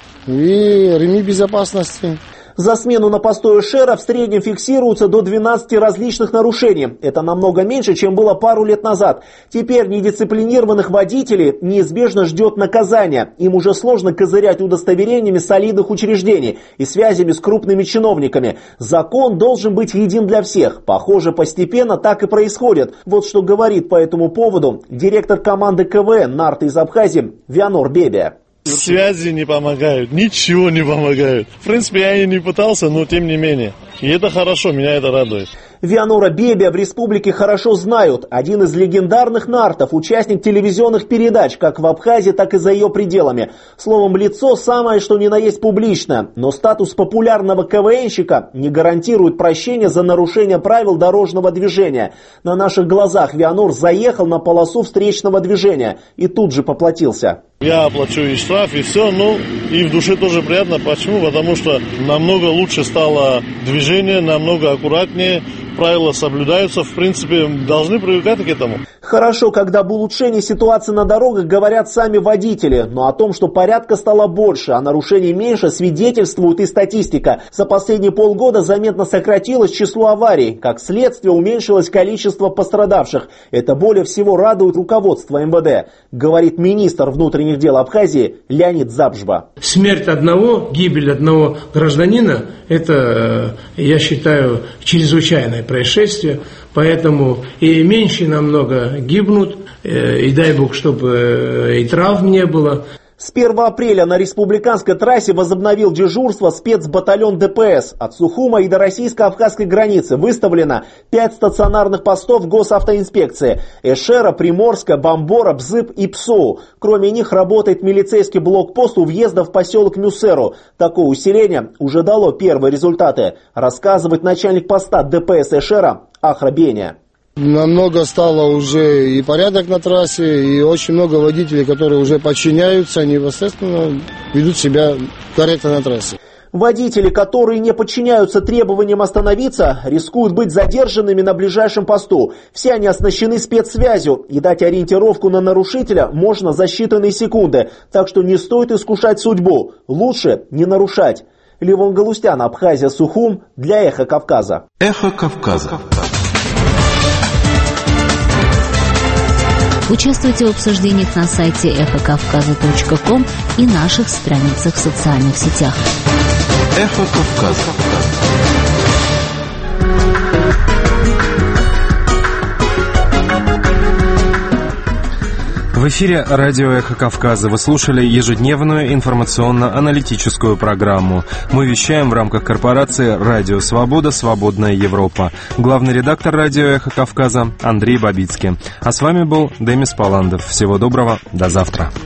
и ремни безопасности. За смену на посту Шера в среднем фиксируется до двенадцати различных нарушений. Это намного меньше, чем было пару лет назад. Теперь недисциплинированных водителей неизбежно ждет наказание. Им уже сложно козырять удостоверениями солидных учреждений и связями с крупными чиновниками. Закон должен быть един для всех. Похоже, постепенно так и происходит. Вот что говорит по этому поводу директор команды КВН «Нарты» из Абхазии Вианор Бебия. Связи не помогают, ничего не помогают. В принципе, я и не пытался, но тем не менее. И это хорошо, меня это радует. Вианора Бебия в республике хорошо знают. Один из легендарных нартов, участник телевизионных передач, как в Абхазии, так и за ее пределами. Словом, лицо самое, что ни на есть публичное. Но статус популярного КВНщика не гарантирует прощения за нарушение правил дорожного движения. На наших глазах Вианор заехал на полосу встречного движения и тут же поплатился. Я оплачу и штраф, и все, ну и в душе тоже приятно. Почему? Потому что намного лучше стало движение, намного аккуратнее. Правила соблюдаются, в принципе, должны привыкать к этому. Хорошо, когда об улучшении ситуации на дорогах говорят сами водители, но о том, что порядка стало больше, а нарушений меньше, свидетельствует и статистика. За последние полгода заметно сократилось число аварий, как следствие уменьшилось количество пострадавших. Это более всего радует руководство эм вэ дэ, говорит министр внутренних дел Абхазии Леонид Запжба. Смерть одного, гибель одного гражданина, это, я считаю, чрезвычайное происшествие, поэтому и меньше намного гибнут, и дай бог, чтобы и травм не было. С первого апреля на республиканской трассе возобновил дежурство спецбатальон дэ пэ эс. От Сухума и до российско-абхазской границы выставлено пять стационарных постов госавтоинспекции: Эшера, Приморска, Бамбора, Бзып и Псоу. Кроме них работает милицейский блокпост у въезда в поселок Мюсеру. Такое усиление уже дало первые результаты, рассказывает начальник поста дэ пэ эс Эшера Ахра Бения. Намного стало уже и порядок на трассе, и очень много водителей, которые уже подчиняются, непосредственно ведут себя корректно на трассе. Водители, которые не подчиняются требованиям остановиться, рискуют быть задержанными на ближайшем посту. Все они оснащены спецсвязью, и дать ориентировку на нарушителя можно за считанные секунды, так что не стоит искушать судьбу. Лучше не нарушать. Левон Галустян, Абхазия, Сухум, для Эхо Кавказа. Эхо Кавказа. Участвуйте в обсуждениях на сайте эхо кавказа точка ком и наших страницах в социальных сетях. Эхо Кавказа. В эфире радио «Эхо Кавказа». Вы слушали ежедневную информационно-аналитическую программу. Мы вещаем в рамках корпорации «Радио Свобода. Свободная Европа». Главный редактор радио «Эхо Кавказа» Андрей Бабицкий. А с вами был Демис Паландов. Всего доброго. До завтра.